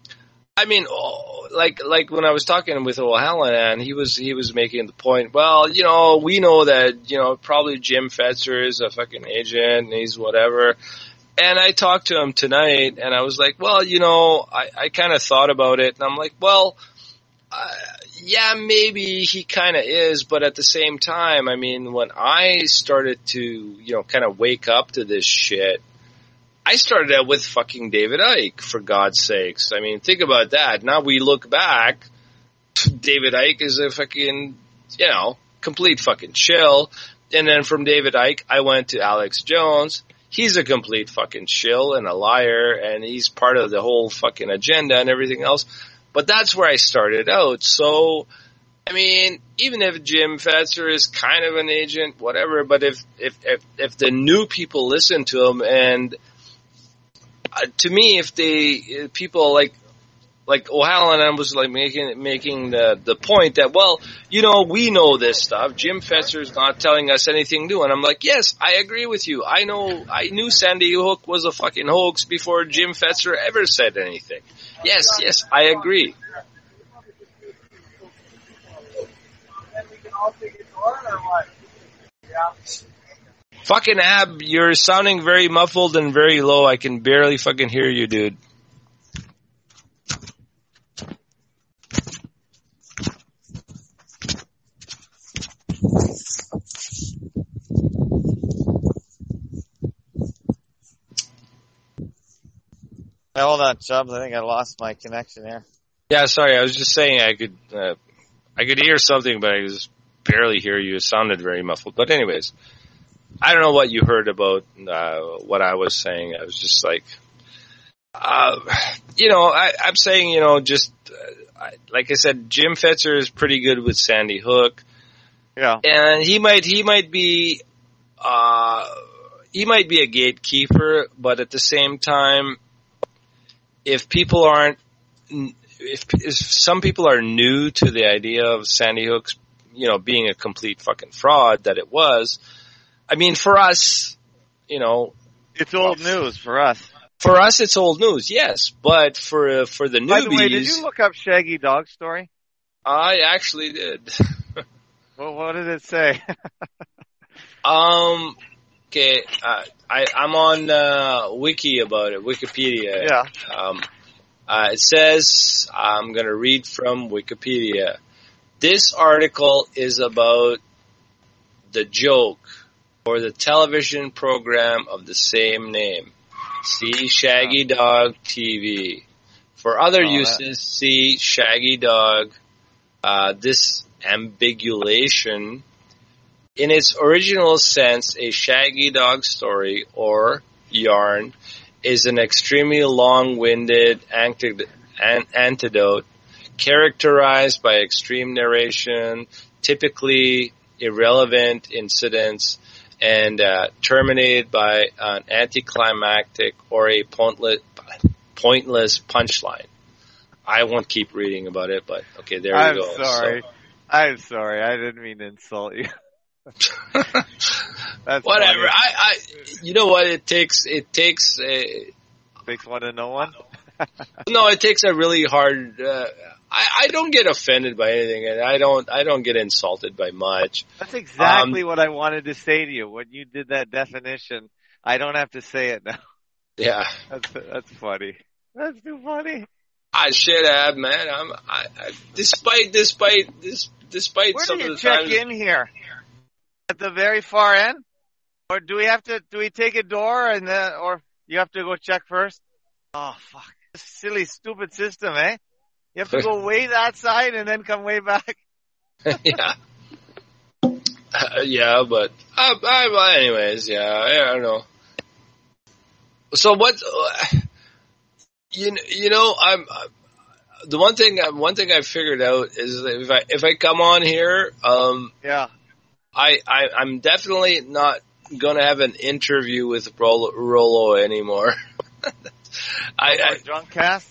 I mean, oh, like, like when I was talking with O'Halloran, he was, he was making the point, well, you know, we know that, you know, probably Jim Fetzer is a fucking agent and he's whatever. And I talked to him tonight and I was like, well, you know, I, I kind of thought about it and I'm like, well, uh, yeah, maybe he kind of is, but at the same time, I mean, when I started to, you know, kind of wake up to this shit, I started out with fucking David Icke, for God's sakes. I mean, think about that. Now we look back, David Icke is a fucking, you know, complete fucking chill. And then from David Icke, I went to Alex Jones. He's a complete fucking shill and a liar, and he's part of the whole fucking agenda and everything else. But that's where I started out. So, I mean, even if Jim Fetzer is kind of an agent, whatever, but if, if, if, if the new people listen to him and, Uh, to me, if they uh, people like like O'Halloran was like making making the the point that, well, you know, we know this stuff. Jim Fetzer's not telling us anything new, and I'm like, yes, I agree with you. I know, I knew Sandy Hook was a fucking hoax before Jim Fetzer ever said anything. Yes, yes, I agree. Fucking Ab, you're sounding very muffled and very low. I can barely fucking hear you, dude. Hey, hold on, Chubbs. I think I lost my connection here. Yeah, sorry. I was just saying I could, uh, I could hear something, but I just barely hear you. It sounded very muffled. But anyways, I don't know what you heard about uh, what I was saying. I was just like, uh, you know, I, I'm saying, you know, just uh, I, like I said, Jim Fetzer is pretty good with Sandy Hook. Yeah, and he might he might be uh, he might be a gatekeeper, but at the same time, if people aren't, if, if some people are new to the idea of Sandy Hook's, you know, being a complete fucking fraud that it was. I mean, for us, you know, it's old news for us. For us, it's old news, yes, but for uh, for the newbies, By the way, did you look up Shaggy Dog Story? I actually did. Well, what did it say? um, okay, uh, I I'm on uh, Wiki about it, Wikipedia. Yeah. Um, uh, it says I'm gonna read from Wikipedia. This article is about the joke or the television program of the same name. See Shaggy Dog T V. For other Oh, uses, that- see Shaggy Dog. Uh, this ambiguation, in its original sense, a Shaggy Dog story or yarn is an extremely long-winded antid- an- antidote characterized by extreme narration, typically irrelevant incidents, and uh, terminated by an anticlimactic or a pointless, pointless punchline. I won't keep reading about it, but okay, there I'm you go. sorry. I'm sorry. I didn't mean to insult you. So, That's whatever. funny. I, I, you know what? It takes, it takes a, Takes one to know one. no, it takes a really hard, uh, I, I don't get offended by anything, and I don't, I don't get insulted by much. That's exactly Um, what I wanted to say to you. When you did that definition, I don't have to say it now. Yeah. That's that's funny. That's too funny. I should have, man. I'm, I, I despite, despite, this, despite Where some do of you the check times. in here? At the very far end, or do we have to? Do we take a door and then, or you have to go check first? Oh fuck! This silly, stupid system, eh? You have to go way that side and then come way back. Yeah. Uh, yeah, but, uh, I, well, anyways, yeah, I don't know. So what, uh, you, you know, I'm, uh, the one thing, uh, one thing I figured out is that if I, if I come on here, um, Yeah. I, I, I'm definitely not gonna have an interview with Rolo, Rolo anymore. I, I, drunk cast.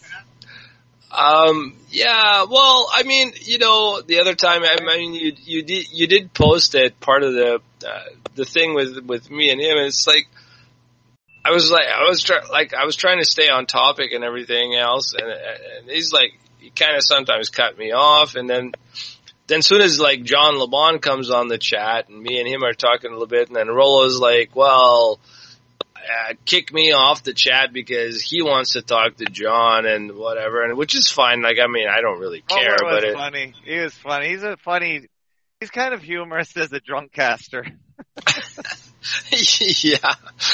Um. Yeah. Well, I mean, you know, the other time, I mean, you you did you did post it, part of the uh, the thing with with me and him. And it's like I was like I was try, like I was trying to stay on topic and everything else, and and he's like he kind of sometimes cut me off, and then then soon as like John LeBon comes on the chat, and me and him are talking a little bit, and then Rolo's like, well. Uh, kick me off the chat because he wants to talk to John and whatever, and which is fine. Like, I mean, I don't really care, Homer was but it, funny. He was funny. He's a funny. He's kind of humorous as a drunk caster. yeah,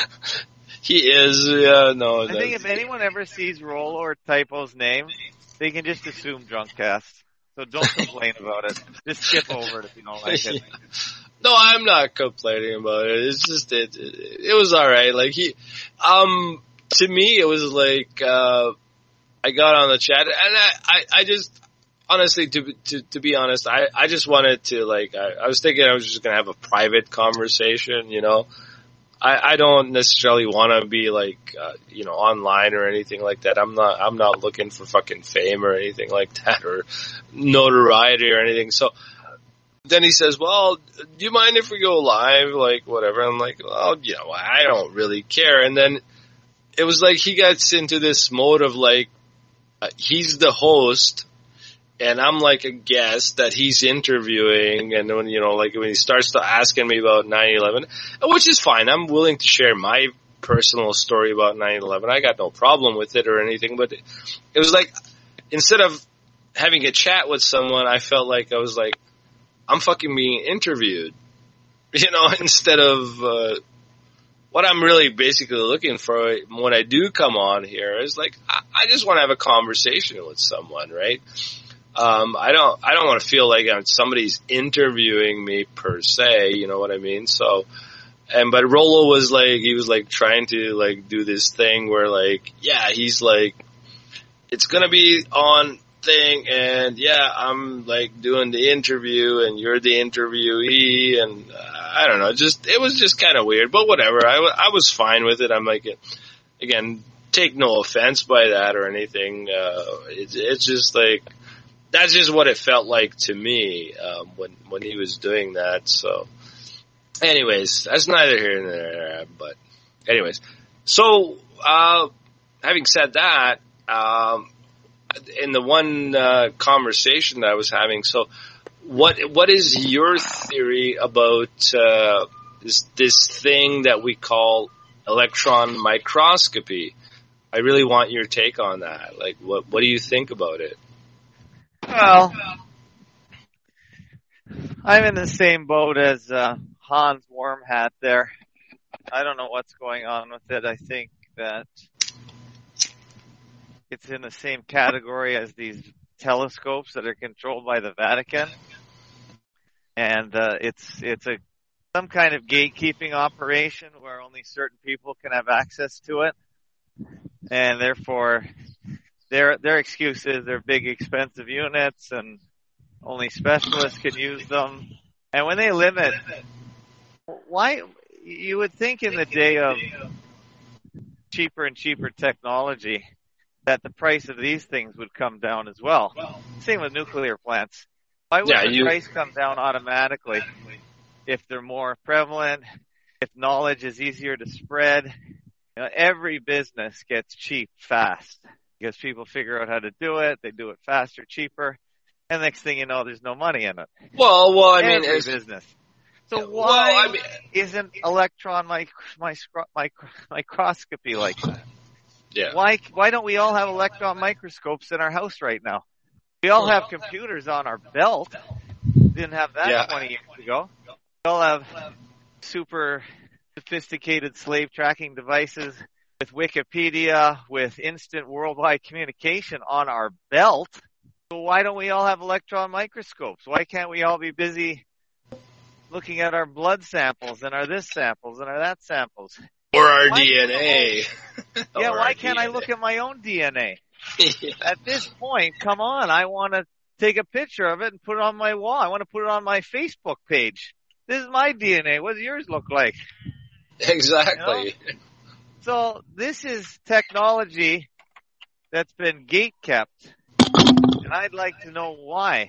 he is. Yeah, no, I think if anyone ever sees Rolo or Typo's name, they can just assume drunk cast. So don't complain about it. Just skip over it if you don't like it. No, I'm not complaining about it. It's just it. It, it was all right. Like he, um, to me, it was like uh, I got on the chat, and I, I, I just honestly, to to to be honest, I, I just wanted to like I, I was thinking I was just gonna have a private conversation, you know. I, I don't necessarily want to be like uh, you know online or anything like that. I'm not I'm not looking for fucking fame or anything like that or notoriety or anything. So. Then he says, well, do you mind if we go live? Like, whatever. I'm like, well, you know, I don't really care. And then it was like he gets into this mode of like, uh, he's the host and I'm like a guest that he's interviewing. And when, you know, like when he starts to asking me about nine eleven, which is fine. I'm willing to share my personal story about nine eleven. I got no problem with it or anything. But it, it was like, instead of having a chat with someone, I felt like I was like, I'm fucking being interviewed, you know, instead of, uh, what I'm really basically looking for when I do come on here is like, I, I just want to have a conversation with someone, right? Um, I don't, I don't want to feel like I'm, somebody's interviewing me per se, you know what I mean? So, and, but Rolo was like, he was like trying to like do this thing where like, yeah, he's like, it's gonna be on, thing and yeah I'm like doing the interview and you're the interviewee and uh, I don't know, just it was just kind of weird, but whatever. I, w- I was fine with it. I'm like, again, take no offense by that or anything. Uh, it's it's just like that's just what it felt like to me um, when when he was doing that. So anyways, that's neither here nor there, but anyways, so uh having said that, um, in the one uh, conversation that I was having, so what what is your theory about uh, this this thing that we call electron microscopy? I really want your take on that. Like, what what do you think about it? Well, I'm in the same boat as uh, Hans Wormhat there. I don't know what's going on with it. I think that it's in the same category as these telescopes that are controlled by the Vatican, and uh, it's it's a some kind of gatekeeping operation where only certain people can have access to it, and therefore their their excuse is they're big, expensive units, and only specialists can use them. And when they limit, why you would think in the day of cheaper and cheaper technology that the price of these things would come down as well. Same with nuclear plants. Why would Yeah, the you- price come down automatically if they're more prevalent, if knowledge is easier to spread? You know, every business gets cheap fast because people figure out how to do it. They do it faster, cheaper, and next thing you know, there's no money in it. Well, well, I mean, Every it's, business. So well, why I mean- isn't electron mic- micro- micro- microscopy like that? yeah. Why why don't we all have electron microscopes in our house right now? We all have computers on our belt. Didn't have that Yeah. twenty years ago. We all have super sophisticated slave tracking devices with Wikipedia, with instant worldwide communication on our belt. So why don't we all have electron microscopes? Why can't we all be busy looking at our blood samples and our this samples and our that samples? Or our Why- D N A. Yeah, Or why our can't I D N A. look at my own D N A? Yeah. At this point, come on, I want to take a picture of it and put it on my wall. I want to put it on my Facebook page. This is my D N A. What does yours look like? Exactly. So this is technology that's been gate kept, and I'd like to know why.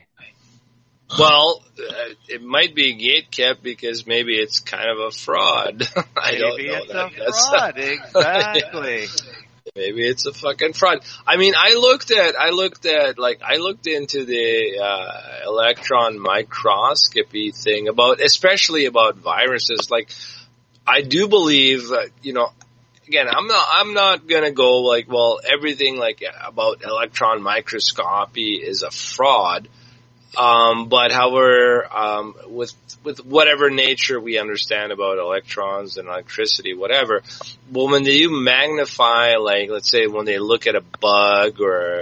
Well, uh, it might be gate kept because maybe it's kind of a fraud. I don't Maybe know. it's that. a That's- fraud. Exactly. Maybe it's a fucking fraud. I mean, I looked at, I looked at, like, I looked into the uh, electron microscopy thing about, especially about viruses. Like, I do believe, uh, you know, again, I'm not, I'm not gonna go like, well, everything like about electron microscopy is a fraud. Um, but however, um, with, with whatever nature we understand about electrons and electricity, whatever, well, when they magnify, like, let's say when they look at a bug or,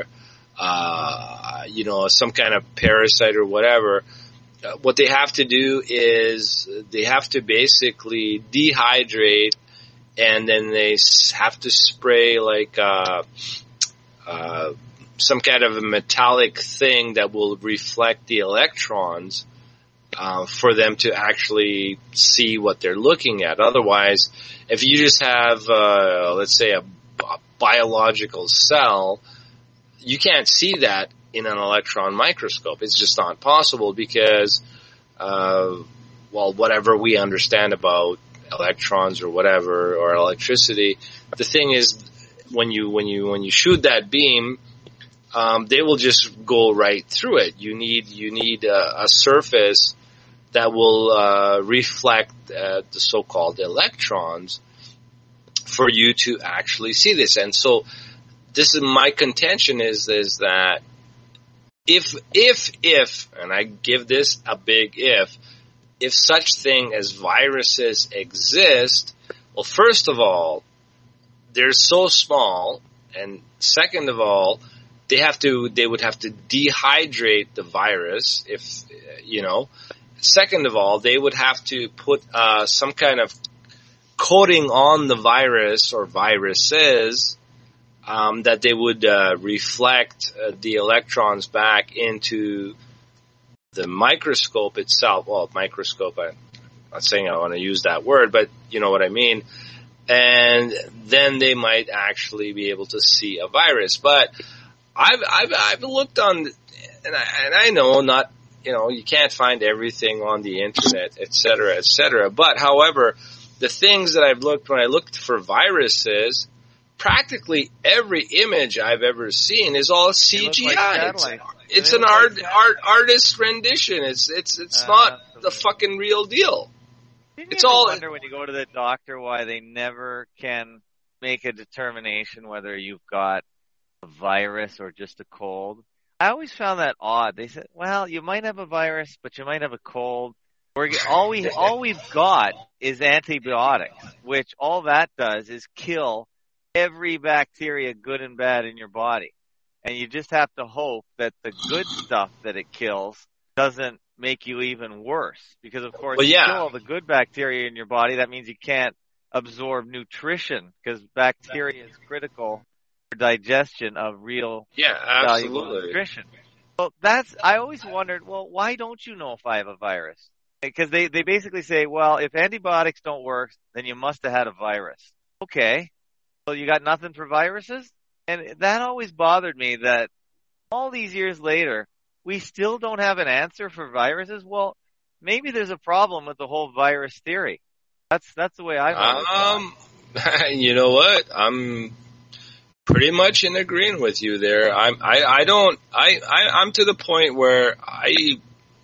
uh, you know, some kind of parasite or whatever, uh, what they have to do is they have to basically dehydrate and then they s- have to spray like, uh, uh, some kind of a metallic thing that will reflect the electrons uh, for them to actually see what they're looking at. Otherwise, if you just have, uh, let's say, a, a biological cell, you can't see that in an electron microscope. It's just not possible because, uh, well, whatever we understand about electrons or whatever or electricity, the thing is, when you when you when you shoot that beam, Um, they will just go right through it. You need you need a, a surface that will uh, reflect uh, the so-called electrons for you to actually see this. And so, this is my contention: is is that if if if, and I give this a big if, if such thing as viruses exist, well, first of all, they're so small, and second of all, They have to, they would have to dehydrate the virus if, you know. Second of all, they would have to put, uh, some kind of coating on the virus or viruses, um, that they would, uh, reflect uh, the electrons back into the microscope itself. Well, microscope, I'm not saying I want to use that word, but you know what I mean. And then they might actually be able to see a virus. But I've, I've, I've looked on, and I, and I know not, you know, you can't find everything on the internet, et cetera, et cetera. But however, the things that I've looked, when I looked for viruses, practically every image I've ever seen is all C G I. Like it's it's an art, like art artist rendition. It's it's it's uh, not absolutely. the fucking real deal. Didn't it's you ever all. Wonder when you go to the doctor why they never can make a determination whether you've got a virus or just a cold? I always found that odd. They said, "Well, you might have a virus, but you might have a cold." We're, all we all we've got is antibiotics, which all that does is kill every bacteria, good and bad, in your body. And you just have to hope that the good stuff that it kills doesn't make you even worse. Because, of course, well, yeah. you kill all the good bacteria in your body. That means you can't absorb nutrition because bacteria is critical for digestion of real yeah, valuable absolutely. nutrition. So that's, I always wondered, well, why don't you know if I have a virus? Because they, they basically say, well, if antibiotics don't work, then you must have had a virus. Okay. So you got nothing for viruses? And that always bothered me that all these years later, we still don't have an answer for viruses. Well, maybe there's a problem with the whole virus theory. That's that's the way I Um, you know what? I'm pretty much in agreement with you there. I'm I, I don't I, I I'm to the point where I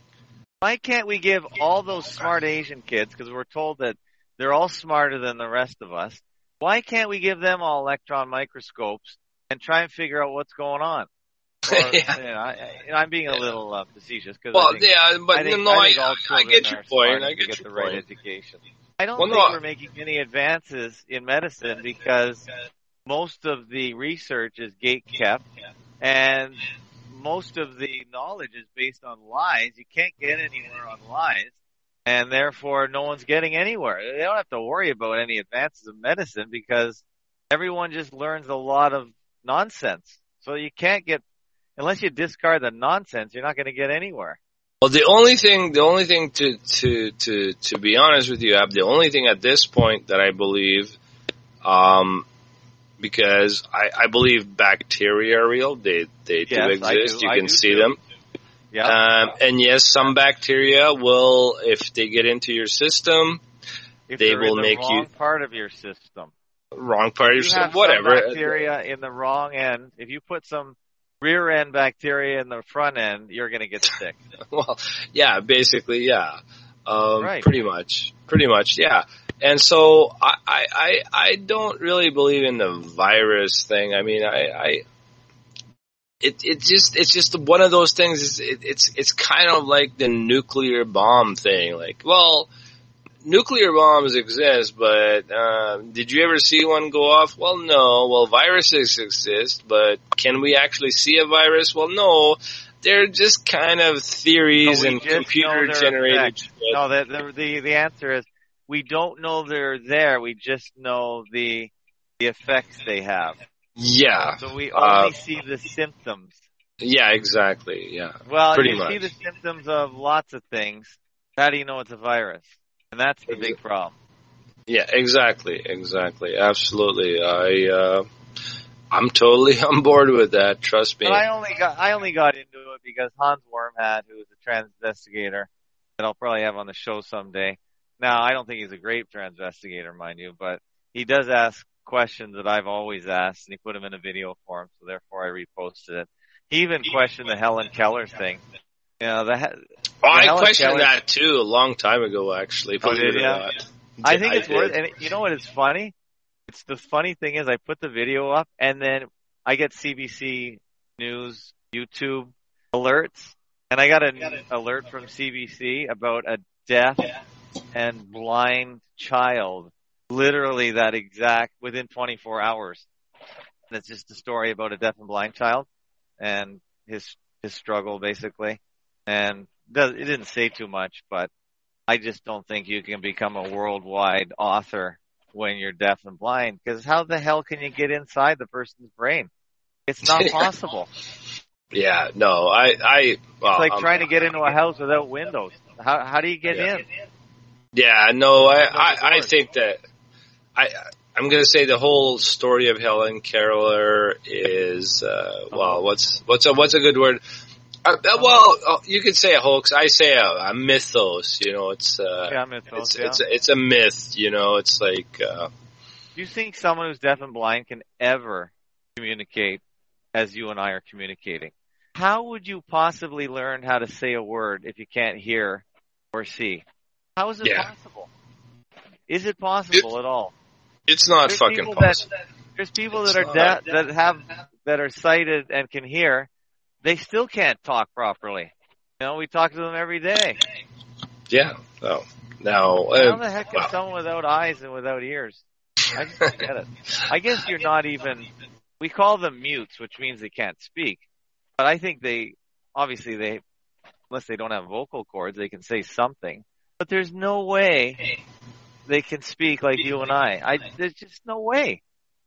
Why can't we give all those smart Asian kids, because we're told that they're all smarter than the rest of us, why can't we give them all electron microscopes and try and figure out what's going on? Or, yeah. you know, I, I'm being a little uh, facetious. Cause well, I think, yeah, but I think, no, I, think I, all I get your point. I get, get get your the right point. education. I don't well, think no. we're making any advances in medicine because most of the research is gate kept and most of the knowledge is based on lies. You can't get anywhere on lies, and therefore no one's getting anywhere. They don't have to worry about any advances in medicine because everyone just learns a lot of nonsense. So you can't get, unless you discard the nonsense, you're not going to get anywhere. Well, the only thing, the only thing to, to, to, to be honest with you, Ab, the only thing at this point that I believe, um, because I, I believe bacteria are real. They they do yes, exist. Do. You I can do see too. them. Yeah. Um, and yes, some bacteria will, if they get into your system, if they they're will in the make wrong you part of your system. Wrong part of your you system. Have whatever. Some bacteria in the wrong end. If you put some rear end bacteria in the front end, you're going to get sick. Well, yeah, basically, yeah. Um, right. Pretty much. Pretty much, yeah. And so I, I, I don't really believe in the virus thing. I mean, I, I it, it just, it's just one of those things. It's, it, it's, it's kind of like the nuclear bomb thing. Like, well, nuclear bombs exist, but, uh, did you ever see one go off? Well, no. Well, viruses exist, but can we actually see a virus? Well, no. They're just kind of theories no, and computer generated. No, the, the, the, the answer is, we don't know they're there. We just know the the effects they have. Yeah. So we only uh, see the symptoms. Yeah, exactly. Yeah. Well, Pretty you much. see the symptoms of lots of things. How do you know it's a virus? And that's the big problem. Yeah, exactly. Exactly. Absolutely. I uh, I'm totally on board with that. Trust me. But I only got I only got into it because Hans Wormhat, who is a transvestigator that I'll probably have on the show someday. Now, I don't think he's a great transvestigator, mind you, but he does ask questions that I've always asked, and he put them in a video form, so therefore I reposted it. He even questioned the Helen Keller thing. You know, the, the oh, I Helen questioned Keller, that too a long time ago, actually. Oh, did you? I think I it's did. worth, and you know what is funny? It's the funny thing is I put the video up, and then I get C B C News, YouTube alerts, and I got an alert from C B C about a death and blind child, literally that exact, within twenty-four hours. And it's just a story about a deaf and blind child and his his struggle, basically. And it didn't say too much, but I just don't think you can become a worldwide author when you're deaf and blind, because how the hell can you get inside the person's brain? It's not possible. Yeah, no, I, I, well, it's like I'm, trying to get into a house without windows. How how do you get yeah. in? Yeah, no, I, I, I think that I, I'm going to say the whole story of Helen Keller is, uh, well, what's, what's a, what's a good word? Uh, well, uh, you could say a hoax. I say a, a mythos, you know, it's, uh, yeah, mythos, it's, yeah. it's, a, it's a myth, you know, it's like, uh, Do you think someone who's deaf and blind can ever communicate as you and I are communicating? How would you possibly learn how to say a word if you can't hear or see? How is it Yeah. possible? Is it possible It- at all? It's not There's fucking people that- possible. There's people It's that are not. deaf, that have, that are sighted and can hear. They still can't talk properly. You know, we talk to them every day. Yeah. Oh. Now, How uh, the heck is wow. someone without eyes and without ears? I just don't get it. I guess you're not even, we call them mutes, which means they can't speak. But I think they, obviously they, unless they don't have vocal cords, they can say something. But there's no way they can speak like you and I. I there's just no way.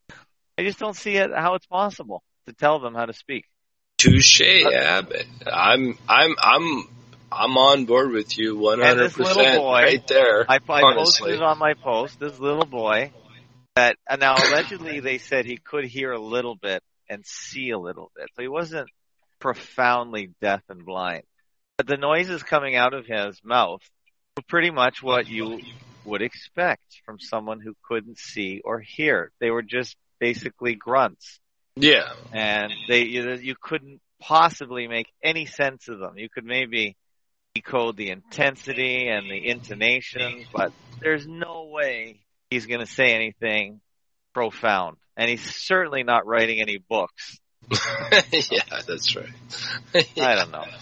I just don't see it, how it's possible to tell them how to speak. Touche, yeah. But I'm, I'm, I'm, I'm on board with you one And hundred this little percent boy, right there. I, I honestly. posted it on my post, this little boy, that, and now allegedly they said he could hear a little bit and see a little bit. So he wasn't profoundly deaf and blind. But the noises coming out of his mouth were pretty much what you would expect from someone who couldn't see or hear. They were just basically grunts. Yeah. And they, you, you couldn't possibly make any sense of them. You could maybe decode the intensity and the intonation, but there's no way he's going to say anything profound. And he's certainly not writing any books. Yeah, that's right. I don't know.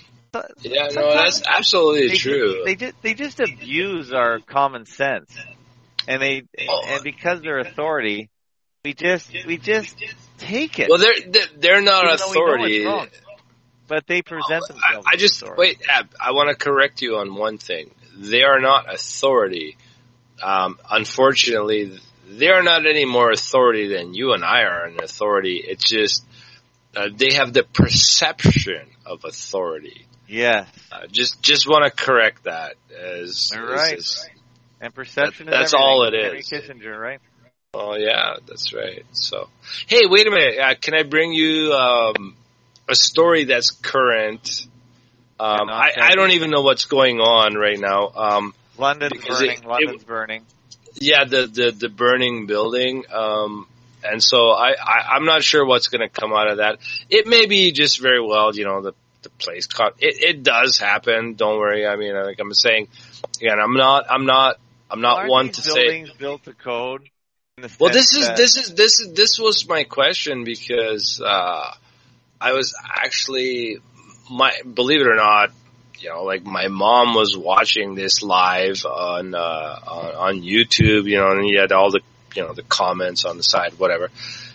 Yeah, no, that's absolutely they true. Just, they just they just abuse our common sense, and they Oh. and because they're authority, we just we just take it. Well, they're they're, they're not even though we know authority. it's wrong. But they present I, themselves. I as just authority. wait. Ab, I want to correct you on one thing. They are not authority. Um, unfortunately, they are not any more authority than you and I are an authority. It's just uh, they have the perception of authority. Yes. Uh, just just want to correct that. As, You're as- right. as- And perception That- is that's all everything. it Henry is. Kissinger, right? oh yeah, that's right. So, hey, wait a minute. Uh, can I bring you um, a story that's current? Um, Yeah, I, okay. I don't even know what's going on right now. Um, London's Because burning. it- London's burning. yeah, the, the, the burning building. Um, and so I, I, I'm not sure what's going to come out of that. It may be just very well, you know, the, the place caught. It, it does happen. Don't worry. I mean, like I'm saying, again, I'm not, I'm not, I'm not Aren't one these to say. buildings built to code? in the Well, sense this is that- this is this is this was my question because uh, I was actually my believe it or not, you know, like my mom was watching this live on uh, on, on YouTube, you know, and you had all the you know the comments on the side, whatever.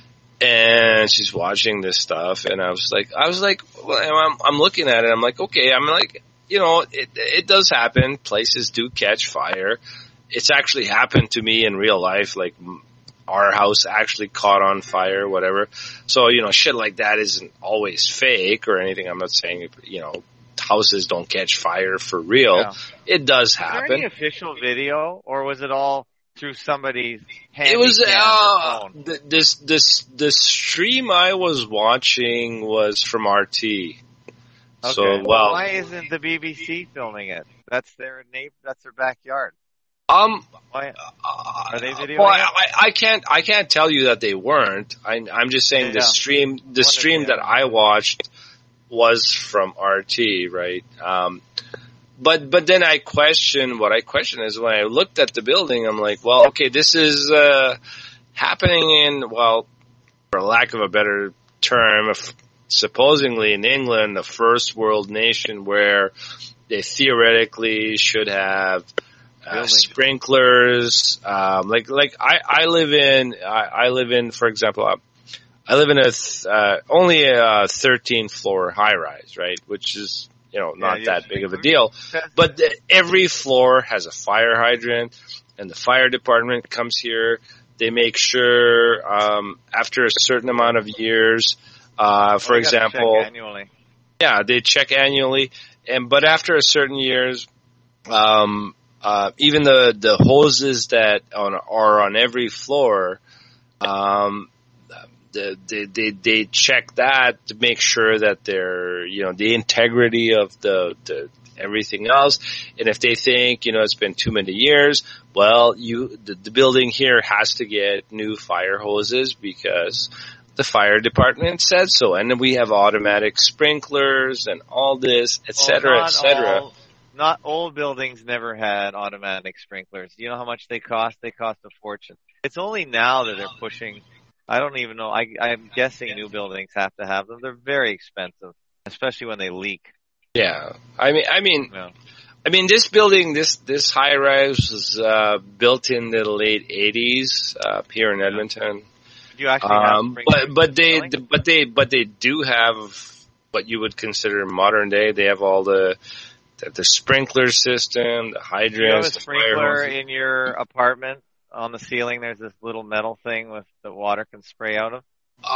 And she's watching this stuff, and I was like, I was like, well, I'm, I'm looking at it, I'm like, okay, I'm like, you know, it it does happen. Places do catch fire. It's actually happened to me in real life, like. Our house actually caught on fire, whatever. So, you know, shit like that isn't always fake or anything. I'm not saying, you know, houses don't catch fire for real. Yeah. It does Was there happen. any official video, or was it all through somebody's handy It was, cam or uh, phone? th- this, this, the stream I was watching was from R T. Okay. So, well, why isn't the B B C filming it? That's their neighbor. That's their backyard. um, Why? Are they videoing well, it? I, I can't, I can't tell you that they weren't. I, I'm just saying Yeah. the stream, the Wondered, stream yeah. that I watched was from R T, right? Um, but, but then I question, what I question is when I looked at the building, I'm like, well, okay, this is, uh, happening in, well, for lack of a better term, if, supposedly in England, the first world nation where they theoretically should have Uh, Building. sprinklers, um, like, like I, I live in, I, I live in, for example, uh, I live in a, th- uh, only a thirteen floor high rise, right? Which is, you know, Yeah, not you that have big of a sprinklers? deal. But the, every floor has a fire hydrant and the fire department comes here. They make sure, um, after a certain amount of years, uh, for Well, they gotta example, check annually. yeah, they check annually, and but after a certain years, um, uh, even the the hoses that on, are on every floor, um, they, they they they check that to make sure that they're you know the integrity of the the everything else. And if they think, you know, it's been too many years, well, you, the, the building here has to get new fire hoses because the fire department said so. And then we have automatic sprinklers and all this, et cetera, well, et cetera. All, not old buildings never had automatic sprinklers. You know how much they cost? They cost a fortune. It's only now that they're pushing. I don't even know. I, I'm guessing new buildings have to have them. They're very expensive, especially when they leak. Yeah. I mean, I mean, Yeah. I mean, this building, this, this high rise was, uh, built in the late eighties, uh, here in Edmonton. You actually have Um, sprinklers but, but they, in the building? but they, but they do have what you would consider modern day. They have all the, the, the sprinkler system, the Do you have hydrants, a the fire sprinkler hoses. in your apartment? On the ceiling, there's this little metal thing with the water can spray out of.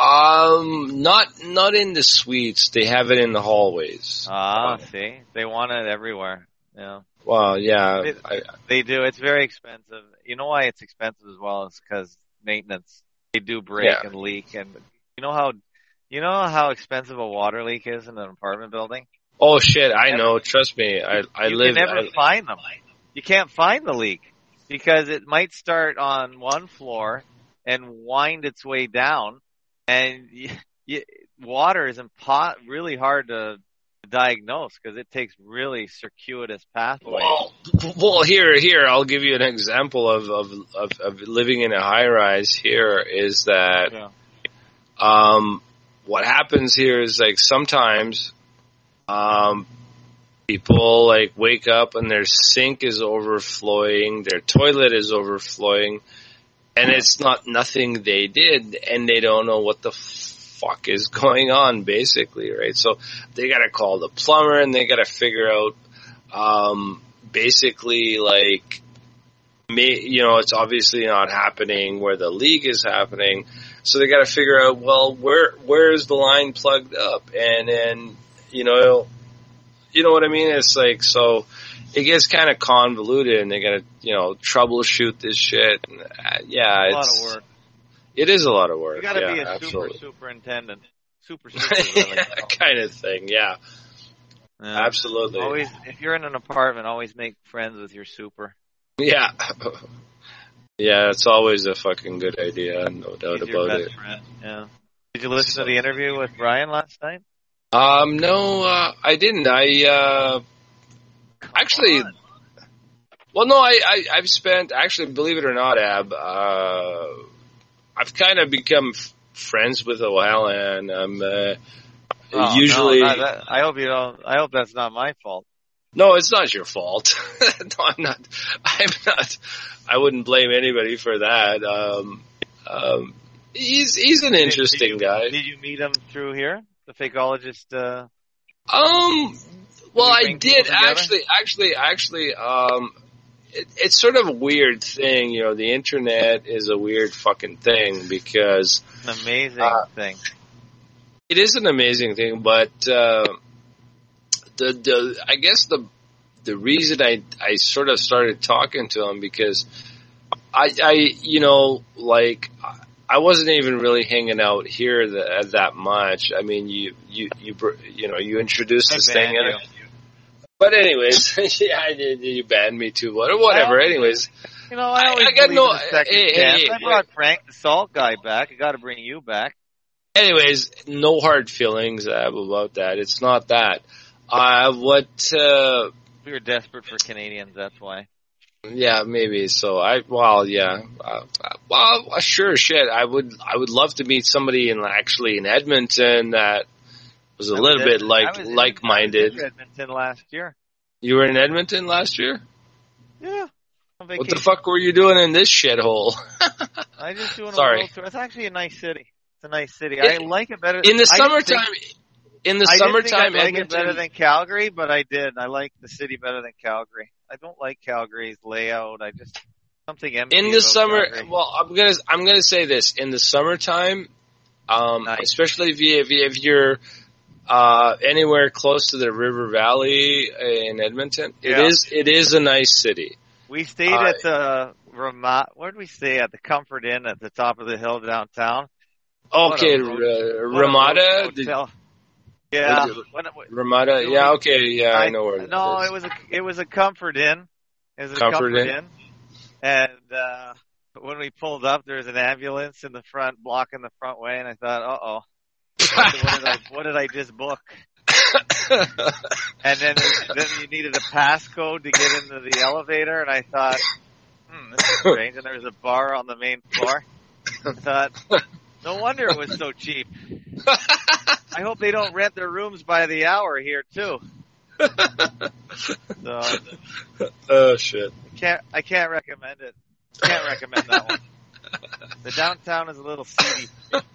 Um, not, not in the suites. They have it in the hallways. Ah, Um, see, they want it everywhere. Yeah, Well, yeah, It- I, they do. It's very expensive. You know why it's expensive as well? It's because maintenance. They do break Yeah. and leak, and you know how, you know how expensive a water leak is in an apartment building. oh shit, I know, trust me, I, I you live, can never I, find them. You can't find the leak because it might start on one floor and wind its way down, and you, you, water is impo- really hard to diagnose because it takes really circuitous pathways. Well, well, here, here, I'll give you an example of, of, of, of living in a high rise here is that, Yeah. um, what happens here is like sometimes, um, people like wake up and their sink is overflowing, their toilet is overflowing, and it's not nothing they did, and they don't know what the fuck is going on, basically, right? So they gotta call the plumber and they gotta figure out, um, basically like, may, you know, it's obviously not happening where the leak is happening. So they gotta figure out, well, where, where is the line plugged up? And then, you know, you know what I mean? It's like, so it gets kind of convoluted and they gotta, you know, troubleshoot this shit. And, uh, yeah, A lot it's, of work. it is a lot of work. You gotta yeah, be a absolutely. super superintendent. Super super really. That kind of thing, yeah. Yeah. Absolutely. Always, if you're in an apartment, always make friends with your super. Yeah. Yeah, it's always a fucking good idea, no doubt He's your about best it. friend. Yeah. Did you listen to the interview with Brian last night? Um, no, uh, I didn't. I, uh, actually, on. well, no, I, I, I've spent, actually, believe it or not, Ab, uh, I've kind of become f- friends with O'Hal, and I'm, uh, Oh, usually, no, not that, I hope you don't. I hope that's not my fault. no, it's not your fault. No, I'm not, I'm not, I wouldn't blame anybody for that. Um, um, he's, he's an interesting did you, guy. Did you meet him through here, the fakeologist? Uh, Um, well, Did I you bring did people together? actually, actually, actually, um, it, it's sort of a weird thing, you know, the internet is a weird fucking thing because an amazing Uh, thing. it is an amazing thing, but, uh, the, the, I guess the, the reason I, I sort of started talking to him because I, I, you know, like, I wasn't even really hanging out here that, that much. I mean, you, you, you, br- you know, you introduced I this thing. banned And, you. but anyways, yeah, I did, you banned me too, but whatever. I- Anyways, You know, I always I got believe no- in a second hey, chance. hey, I hey, brought Frank, the salt guy, back. I got to bring you back. anyways, no hard feelings I have about that. It's not that. Uh, what, uh, We were desperate for Canadians. That's why. yeah, maybe. So I, well, yeah, uh, well, uh, sure, shit. I would, I would love to meet somebody in actually in Edmonton that was a I little was bit in- like, I was in- like-minded. I was in Edmonton last year. You were in Edmonton last year? Yeah. On What the vacation. fuck were you doing in this shithole? I just doing a Sorry. world tour. It's actually a nice city. It's a nice city. It- I like it better. In the I didn't summertime, think- in the I didn't think summertime, I'd like it Edmonton, better than Calgary, but I did. I like the city better than Calgary. I don't like Calgary's layout. I just something empty in the about summer, Calgary. well, I'm gonna, I'm gonna say this. In the summertime, um, Nice. especially if you, if, you, if you're, uh, anywhere close to the River Valley in Edmonton, Yeah. it is, it is a nice city. We stayed Uh, at the Ramada. Where did we stay at? The Comfort Inn at the top of the hill downtown. What Okay, a road- uh, What a Ramada, road did, hotel. Yeah. When, Ramada? Yeah, okay, yeah, I, I know where that no, is. it was a, it was a Comfort Inn. It was a Comfort, Comfort Inn. Inn. And, uh, when we pulled up, there was an ambulance in the front, blocking the front way, and I thought, uh-oh. What, what did I, what did I just book? And then, then you needed a passcode to get into the elevator, and I thought, hmm, this is strange. And there was a bar on the main floor. I thought, no wonder it was so cheap. I hope they don't rent their rooms by the hour here too. So, oh shit! I can't I can't recommend it. Can't recommend that one. The downtown is a little seedy.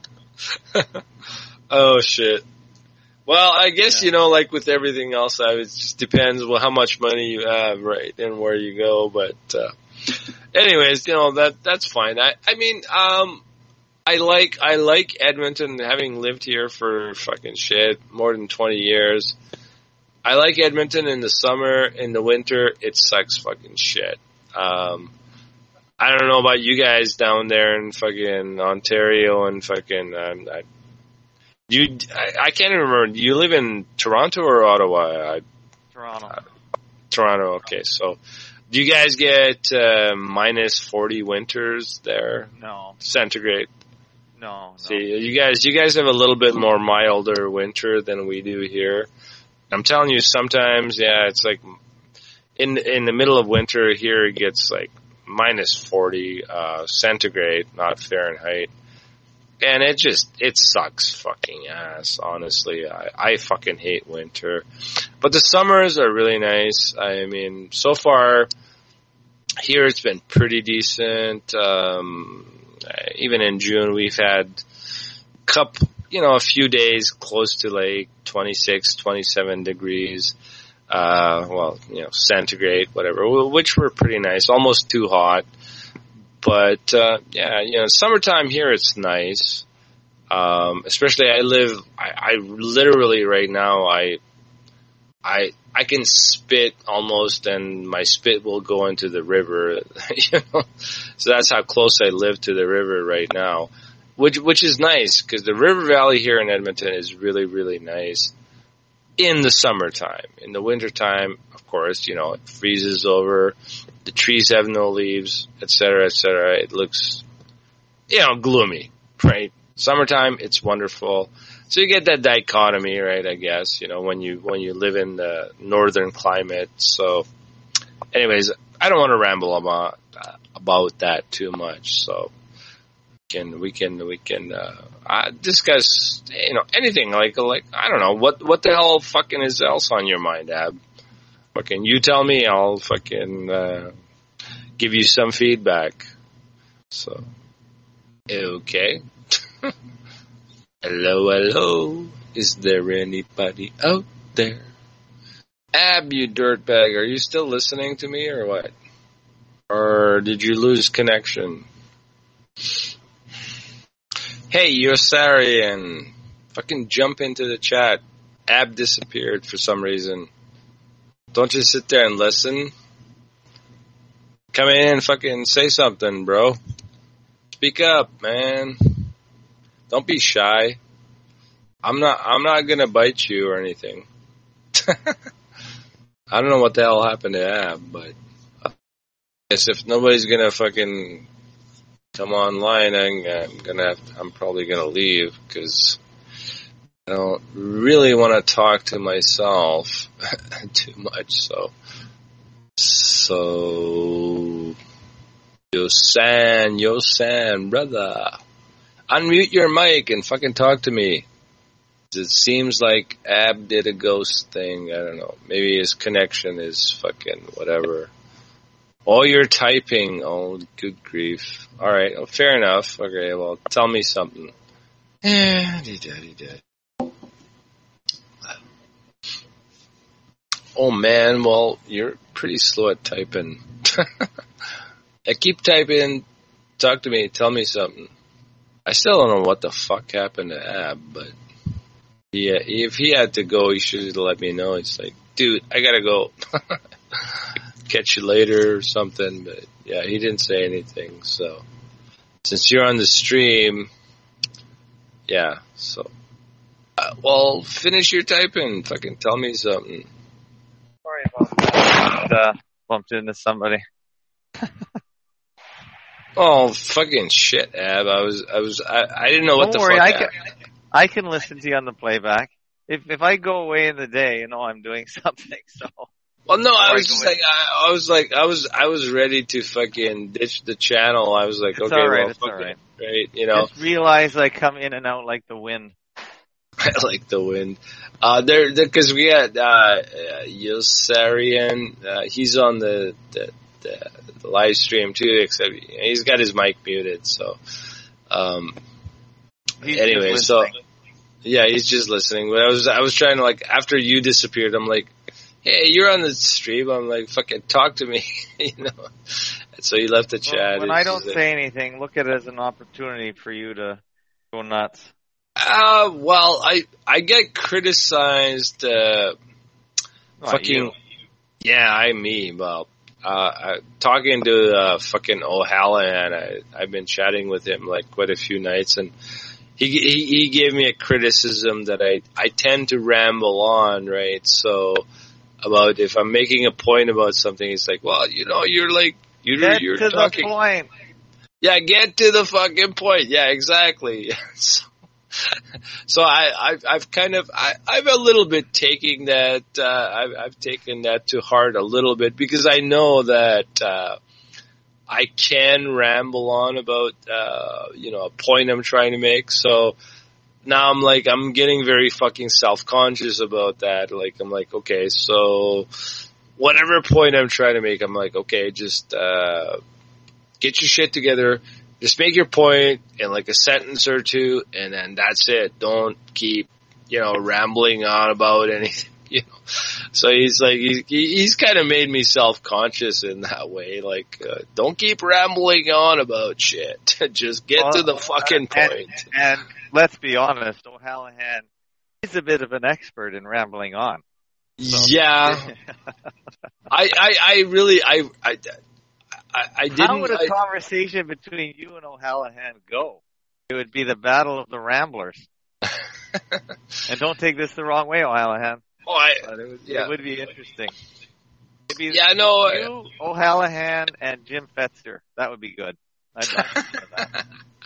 Oh shit! Well, I guess yeah. you know, like with everything else, I, it just depends well how much money you have, right, and where you go. But uh, anyways, you know that that's fine. I I mean, um. I like I like Edmonton, having lived here for fucking shit more than twenty years. I like Edmonton in the summer. In the winter, it sucks fucking shit. Um, I don't know about you guys down there in fucking Ontario and fucking. Um, I, you, I, I can't even remember. Do you live in Toronto or Ottawa? I, Toronto. Uh, Toronto. Okay, so do you guys get uh, minus forty winters there? No. Centigrade. No, no. See, you guys, you guys have a little bit more milder winter than we do here. I'm telling you, sometimes, yeah, it's like in in the middle of winter here, it gets like minus forty uh, centigrade, not Fahrenheit, and it just it sucks fucking ass. Honestly, I, I fucking hate winter, but the summers are really nice. I mean, so far here it's been pretty decent. Um, Even in June, we've had cup, you know, a few days close to like twenty-six, twenty-seven degrees, uh, well, you know, centigrade, whatever, which were pretty nice, almost too hot. But, uh, yeah, you know, summertime here, it's nice. Um, especially I live, I, I literally right now, I, I, I can spit almost, and my spit will go into the river, you know. So that's how close I live to the river right now, which which is nice because the river valley here in Edmonton is really really nice in the summertime. In the wintertime, of course, you know, it freezes over, the trees have no leaves, et cetera, et cetera. It looks, you know, gloomy, right? Summertime, it's wonderful. So you get that dichotomy, right, I guess, you know, when you, when you live in the northern climate. So anyways, I don't want to ramble about, uh, about that too much. So we can, we can, we can, uh, uh, discuss, you know, anything like, like, I don't know, what, what the hell fucking is else on your mind, Ab? Fucking, you tell me, I'll fucking, uh, give you some feedback. So, okay. Hello, hello. Is there anybody out there? Ab, you dirtbag, are you still listening to me or what? Or did you lose connection? Hey, Yosarian, fucking jump into the chat. Ab disappeared for some reason. Don't just sit there and listen. Come in and fucking say something, bro. Speak up, man. Don't be shy. I'm not, I'm not gonna bite you or anything. I don't know what the hell happened to Ab, but I guess if nobody's gonna fucking come online, I'm, I'm gonna have to, I'm probably gonna leave because I don't really want to talk to myself too much. So, so, Yosan, Yosan, brother. Unmute your mic and fucking talk to me. It seems like Ab did a ghost thing. I don't know. Maybe his connection is fucking whatever. Oh, you're typing. Oh, good grief. All right. Oh, fair enough. Okay. Well, tell me something. Eh, daddy, daddy. Oh man. Well, you're pretty slow at typing. I keep typing. Talk to me. Tell me something. I still don't know what the fuck happened to Ab, but yeah, if he had to go, he should have let me know. It's like, dude, I gotta go. Catch you later or something, but yeah, he didn't say anything, so since you're on the stream, yeah, so Uh, well, finish your typing. Fucking tell me something. Sorry about that. Uh, bumped into somebody. Oh, fucking shit, Ab. I was, I was, I, I didn't know what Don't the worry, fuck. I can, I can listen to you on the playback. If if I go away in the day, you know I'm doing something. So. Well, no, I Or was I just go like, I, I was like, I was, I was ready to fucking ditch the channel. I was like, It's okay, all right, well, it's fuck all it, right. right? You know, Just realize I come in and out like the wind. I like the wind. Uh, there, because we had uh, uh Yossarian. Uh, he's on the, the the the live stream too. Except he's got his mic muted. So, um, He's anyway, just so listening. yeah, he's just listening. But I was, I was trying to like after you disappeared, I'm like, hey, you're on the stream. I'm like, fucking talk to me, you know. And so he left the Well, chat. when It's I don't just say anything, look at it as an opportunity for you to go nuts. Uh, well, I I get criticized. Uh, Not fucking you. yeah, I me. Well, uh, I, talking to uh, fucking O'Hallahan, I I've been chatting with him like quite a few nights, and he he, he gave me a criticism that I I tend to ramble on, right? So about if I'm making a point about something, he's like, well, you know, you're like you're Get you're to talking. the point. Yeah, get to the fucking point. Yeah, exactly. so, so I, I've, I've kind of, I, I'm a little bit taking that, uh, I've, I've taken that to heart a little bit because I know that, uh, I can ramble on about, uh, you know, a point I'm trying to make. So now I'm like, I'm getting very fucking self-conscious about that. Like, I'm like, okay, so whatever point I'm trying to make, I'm like, okay, just, uh, get your shit together. Just make your point in like a sentence or two, and then that's it. Don't keep, you know, rambling on about anything, you know. So he's like, he's, he's kind of made me self-conscious in that way. Like, uh, don't keep rambling on about shit. Just get Well, to the fucking and, point. And let's be honest, O'Hallahan is a bit of an expert in rambling on. So. Yeah. I, I, I really, I, I, I, I didn't. How would a I, conversation between you and O'Hallahan go? It would be the battle of the ramblers. And don't take this the wrong way, O'Hallahan. oh, I, But it would, yeah. it would be interesting. Maybe Yeah, no. you, O'Hallahan, and Jim Fetzer. That would be good. I'd like to hear that.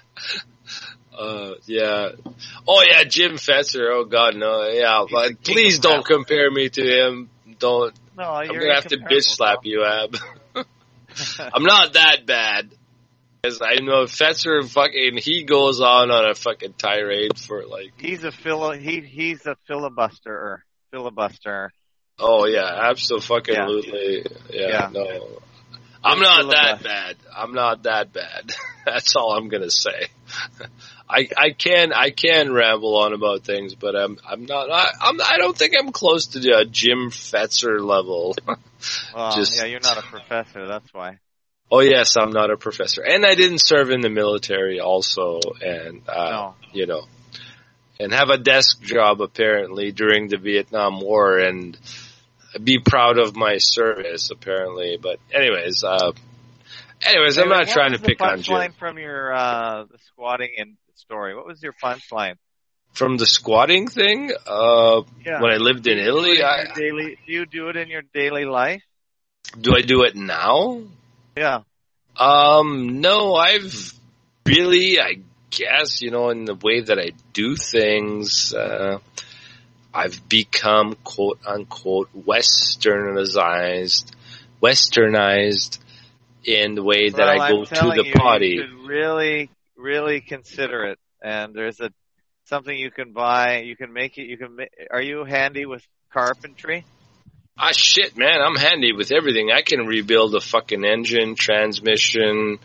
Uh, yeah. Oh yeah, Jim Fetzer. Oh god, no. Yeah, but please don't compare me to him. Don't. No, I'm you're gonna have to bitch slap you, Ab. I'm not that bad. Because I know Fetzer fucking, he goes on on a fucking tirade for like. He's a fili- he he's a filibusterer. Filibuster. Oh yeah, absolutely. Yeah, Yeah. no. I'm not that bad. I'm not that bad. That's all I'm gonna say. I I can I can ramble on about things, but I'm I'm not. I I'm I don't think I'm close to the uh, Jim Fetzer level. Well, Just- yeah, you're not a professor. That's why. Oh yes, I'm not a professor, and I didn't serve in the military also, and uh, No. you know, and have a desk job apparently during the Vietnam War, and be proud of my service apparently. But anyways, uh, anyways, I'm Anyway, not trying to pick on What was the Jim. punchline from your uh, the squatting in story? What was your punchline? From the squatting thing, uh, Yeah. when I lived in Do you do it Italy, in I, your daily, do you do it in your daily life? do I do it now? Yeah. Um, no, I've really, I guess, you know, in the way that I do things, uh, I've become quote unquote westernized, westernized in the way that Well, I go I'm to telling the you, potty. You should really, really consider it. And there's a something you can buy. You can make it. You can. Ma- Are you handy with carpentry? Ah, shit, man, I'm handy with everything. I can rebuild a fucking engine, transmission.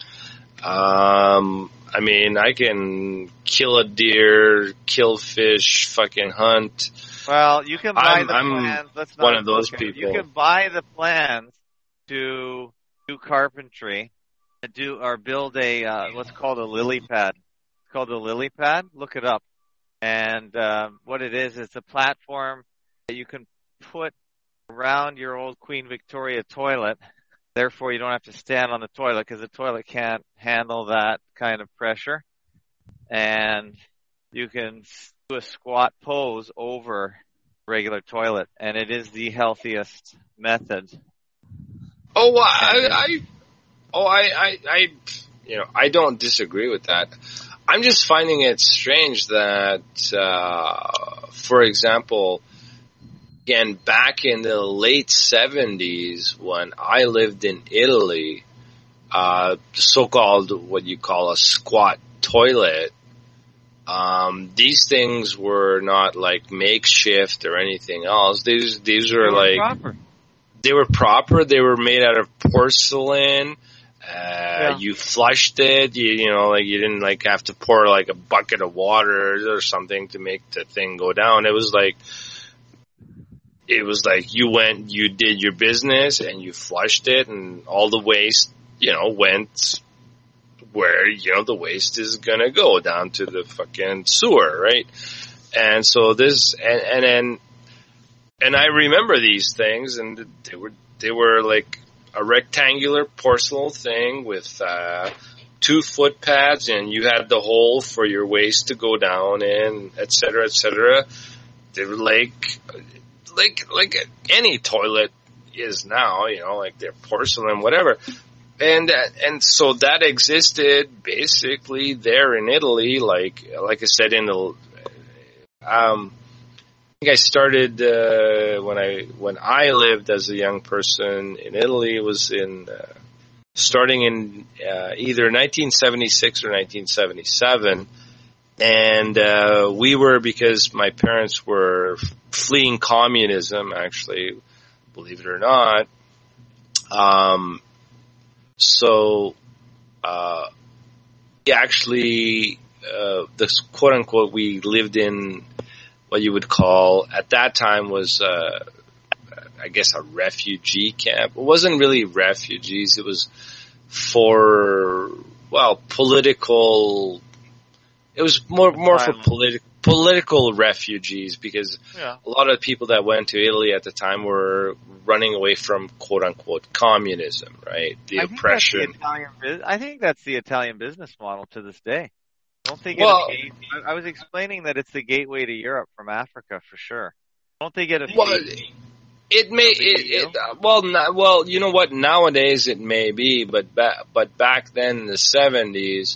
Um, I mean, I can kill a deer, kill fish, fucking hunt. Well, you can buy I'm- the I'm plans. Let's not one of those look at it. people. You can buy the plans to do carpentry, and do or build a uh, what's called a lily pad. It's called a lily pad. Look it up. And uh, what it is, it's a platform that you can put around your old Queen Victoria toilet. Therefore, you don't have to stand on the toilet because the toilet can't handle that kind of pressure. And you can do a squat pose over regular toilet, and it is the healthiest method. Oh, well, I, I, oh, I, I, I, you know, I don't disagree with that. I'm just finding it strange that, uh, for example, again, back in the late seventies, when I lived in Italy, uh, so-called what you call a squat toilet, um, these things were not like makeshift or anything else. These, these were, They were like, proper. They were proper. They were made out of porcelain. Uh, Yeah. You flushed it. You, you know, like you didn't like have to pour like a bucket of water or something to make the thing go down. It was like, it was like you went, you did your business and you flushed it, and all the waste, you know, went where, you know, the waste is gonna go, down to the fucking sewer, right? And so this, and, and then, and I remember these things, and they were, they were like a rectangular porcelain thing with, uh, two foot pads, and you had the hole for your waste to go down in, et cetera, et cetera. They were like, like, like any toilet is now, you know, like they're porcelain, whatever. And, uh, and so that existed basically there in Italy, like, like I said, in the, um, I think I started, uh, when I, when I lived as a young person in Italy. It was in, uh, starting in, uh, either nineteen seventy-six or nineteen seventy-seven. And, uh, we were, because my parents were fleeing communism, actually, believe it or not. Um, so, uh, we actually, uh, this quote unquote, we lived in what you would call, at that time was, uh, I guess a refugee camp. It wasn't really refugees. It was for, well, political, it was more, more for politi- political refugees, because Yeah. a lot of people that went to Italy at the time were running away from quote unquote communism, right? The I think oppression. That's the Italian, bus- I think that's the Italian business model to this day. I don't think Well- it, I, I was explaining that it's the gateway to Europe from Africa for sure. Don't they get a Well, fee? it may, it, it, uh, well, not, well, you know what? Nowadays it may be, but back, but back then in the seventies,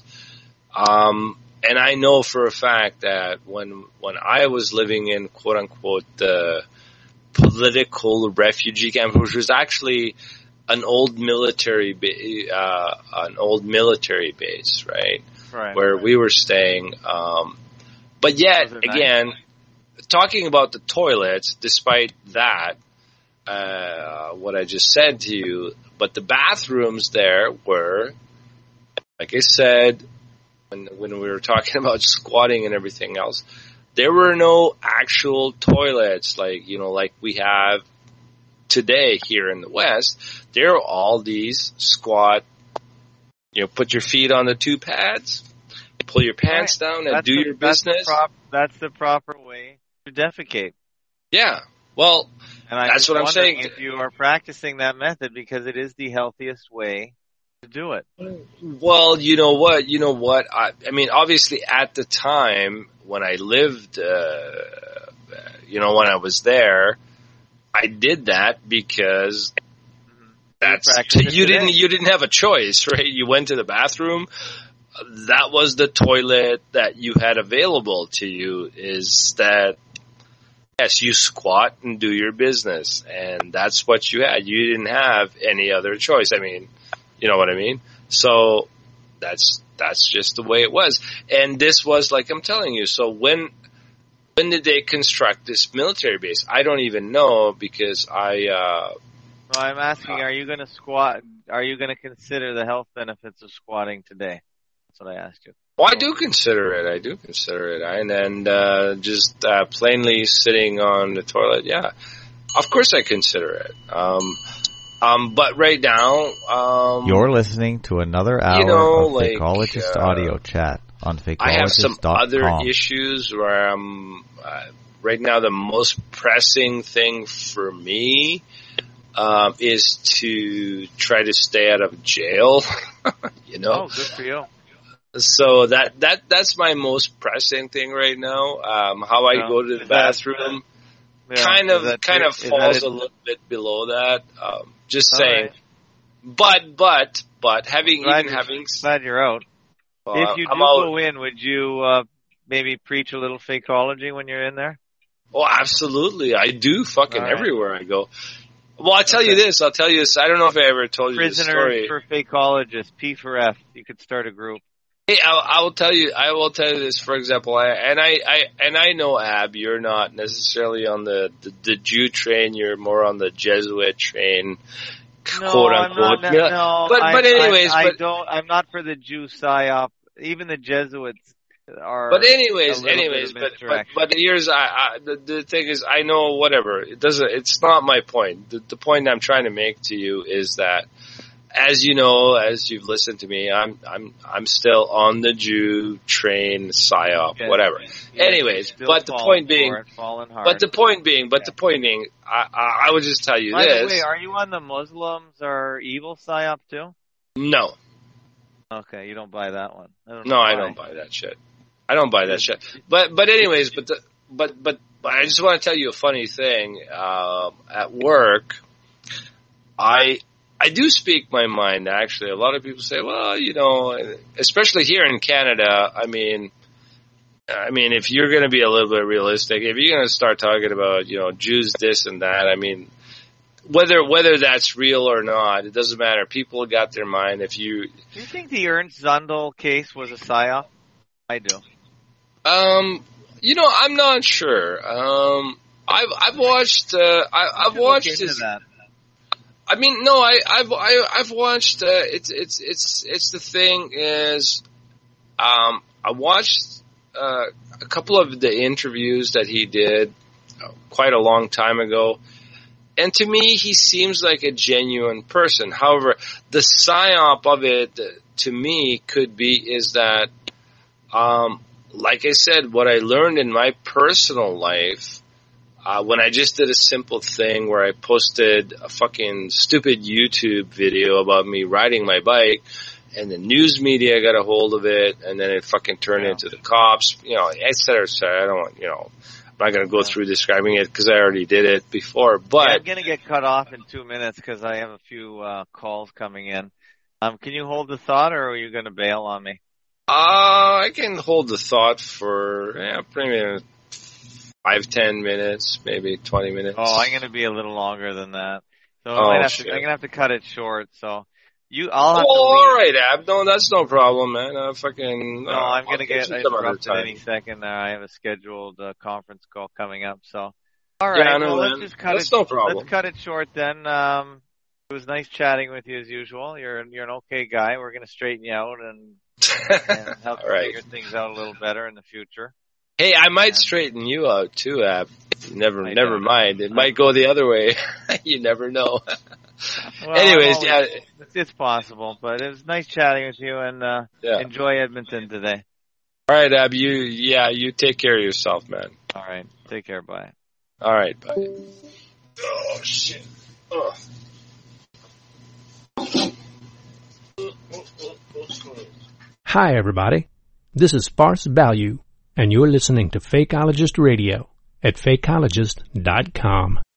um, and I know for a fact that when when I was living in quote unquote the political refugee camp, which was actually an old military, ba- uh, an old military base, right? Right. Where we were staying. Um, but yet, Was it nice? again, talking about the toilets, despite that, uh, what I just said to you, but the bathrooms there were, like I said, when, when we were talking about squatting and everything else, there were no actual toilets like, you know, like we have today here in the West. There are all these squat, you know, put your feet on the two pads, pull your pants Right. down and That's do the, your that's business. The prop, that's the proper way to defecate. Yeah. Well, And I'm That's just what I'm wondering saying. if you are practicing that method because it is the healthiest way to do it. well, you know what? You know what? I, I mean, obviously at the time when I lived, uh, you know, when I was there, I did that because that's, practice it you today. didn't, you didn't have a choice, right? You went to the bathroom. That was the toilet that you had available to you, is that, yes, you squat and do your business, and that's what you had. You didn't have any other choice. I mean, you know what I mean? So that's, that's just the way it was. And this was, like I'm telling you, so when, when did they construct this military base? I don't even know, because I, uh, So I'm asking, are you going to squat? Are you going to consider the health benefits of squatting today? That's what I asked you. well, I do consider it. I do consider it. And, and uh, just uh, plainly sitting on the toilet, yeah. Of course I consider it. Um, um, but right now... Um, You're listening to another hour you know, of like, Fakeologist uh, Audio Chat on fakeologist dot com. I have some other issues where I'm... Uh, right now the most pressing thing for me um, is to try to stay out of jail, you know? Oh, good for you. So that, that, that's my most pressing thing right now. Um, how I No. go to the Is that- bathroom Yeah, kind is of, that kind true? of Is that falls it? a little bit below that. Um, just All saying. right. But, but, but having, Glad even you're- having, Glad you're out. uh, If you I'm do out. go in, would you uh, maybe preach a little fakeology when you're in there? Oh, absolutely. I do fucking All right. everywhere I go. Well, I'll tell you Okay. this. I'll tell you this. I don't know if I ever told you this Prisoners story. for fakeologists, P for F. You could start a group. Hey, I, I will tell you. I will tell you this. For example, I, and I, I and I know, Ab, you're not necessarily on the, the the Jew train. You're more on the Jesuit train, No, quote I'm unquote. not. Yeah. No, but I, but anyways, I, I but don't. I'm not for the Jew psyop. Even the Jesuits are. but a anyways, little bit anyways, of but, but misdirection. but here's I, I the, the thing is I know whatever it doesn't. It's not my point. The, the point I'm trying to make to you is that. As you know, as you've listened to me, I'm I'm I'm still on the Jew train, psyop, Yes, whatever. yes, Anyways, still but the falling point being, for it, falling hard. but the point being, but Yeah. the point being, I, I I would just tell you By this. the way, are you on the Muslims are evil psyop too? No, Okay, you don't buy that one. I don't no, know I why. don't buy that shit. I don't buy that shit. But but anyways, but the, but but but I just want to tell you a funny thing. Um, at work, I. I do speak my mind, actually. A lot of people say, well, you know, especially here in Canada, I mean, I mean, if you're going to be a little bit realistic, if you're going to start talking about, you know, Jews this and that, I mean, whether whether that's real or not, it doesn't matter. People got their mind. If you, Do you think the Ernst Zundel case was a psyop? I do. um, you know, I'm not sure. Um, I've I've watched, uh, I, I've Look watched into his. that. I mean, no, I, I've I, I've watched. Uh, it's it's it's it's the thing is, um, I watched uh, a couple of the interviews that he did uh, quite a long time ago, and to me, he seems like a genuine person. However, the psyop of it, uh, to me, could be is that, um, like I said, what I learned in my personal life. Uh, when I just did a simple thing where I posted a fucking stupid YouTube video about me riding my bike, and the news media got a hold of it, and then it fucking turned Yeah. into the cops, you know, et cetera, et cetera. I don't want, you know, I'm not going to go Yeah. through describing it because I already did it before, but Yeah, I'm going to get cut off in two minutes because I have a few uh, calls coming in. Um, can you hold the thought, or are you going to bail on me? uh, I can hold the thought for, yeah, pretty five, ten minutes, maybe twenty minutes. Oh, I'm going to be a little longer than that. So I Oh, might have shit. to, I'm going to have to cut it short. So you, I'll have Oh, to leave. all right, Ab. No, that's no problem, man. Uh, fucking. No, uh, I'm I'll going to catch get you some other interrupted time. any second now. I have a scheduled uh, conference call coming up. So, all right. Yeah, I know, well, man. let's just cut That's it. no problem. Let's cut it short then. Um, it was nice chatting with you as usual. You're you're an okay guy. We're going to straighten you out and, and help All you right. figure things out a little better in the future. Hey, I might Yeah. straighten you out too, Ab. Never, I never don't know. mind. It might go the other way. You never know. Well, Anyways, I'm yeah, always- it's, it's possible, but it was nice chatting with you, and uh, yeah. enjoy Edmonton today. All right, Ab. You, yeah, you take care of yourself, man. All right, take care. Bye. All right, bye. Oh shit. Oh. Hi, everybody. This is Sparse Value, and you're listening to Fakeologist Radio at fakeologist dot com.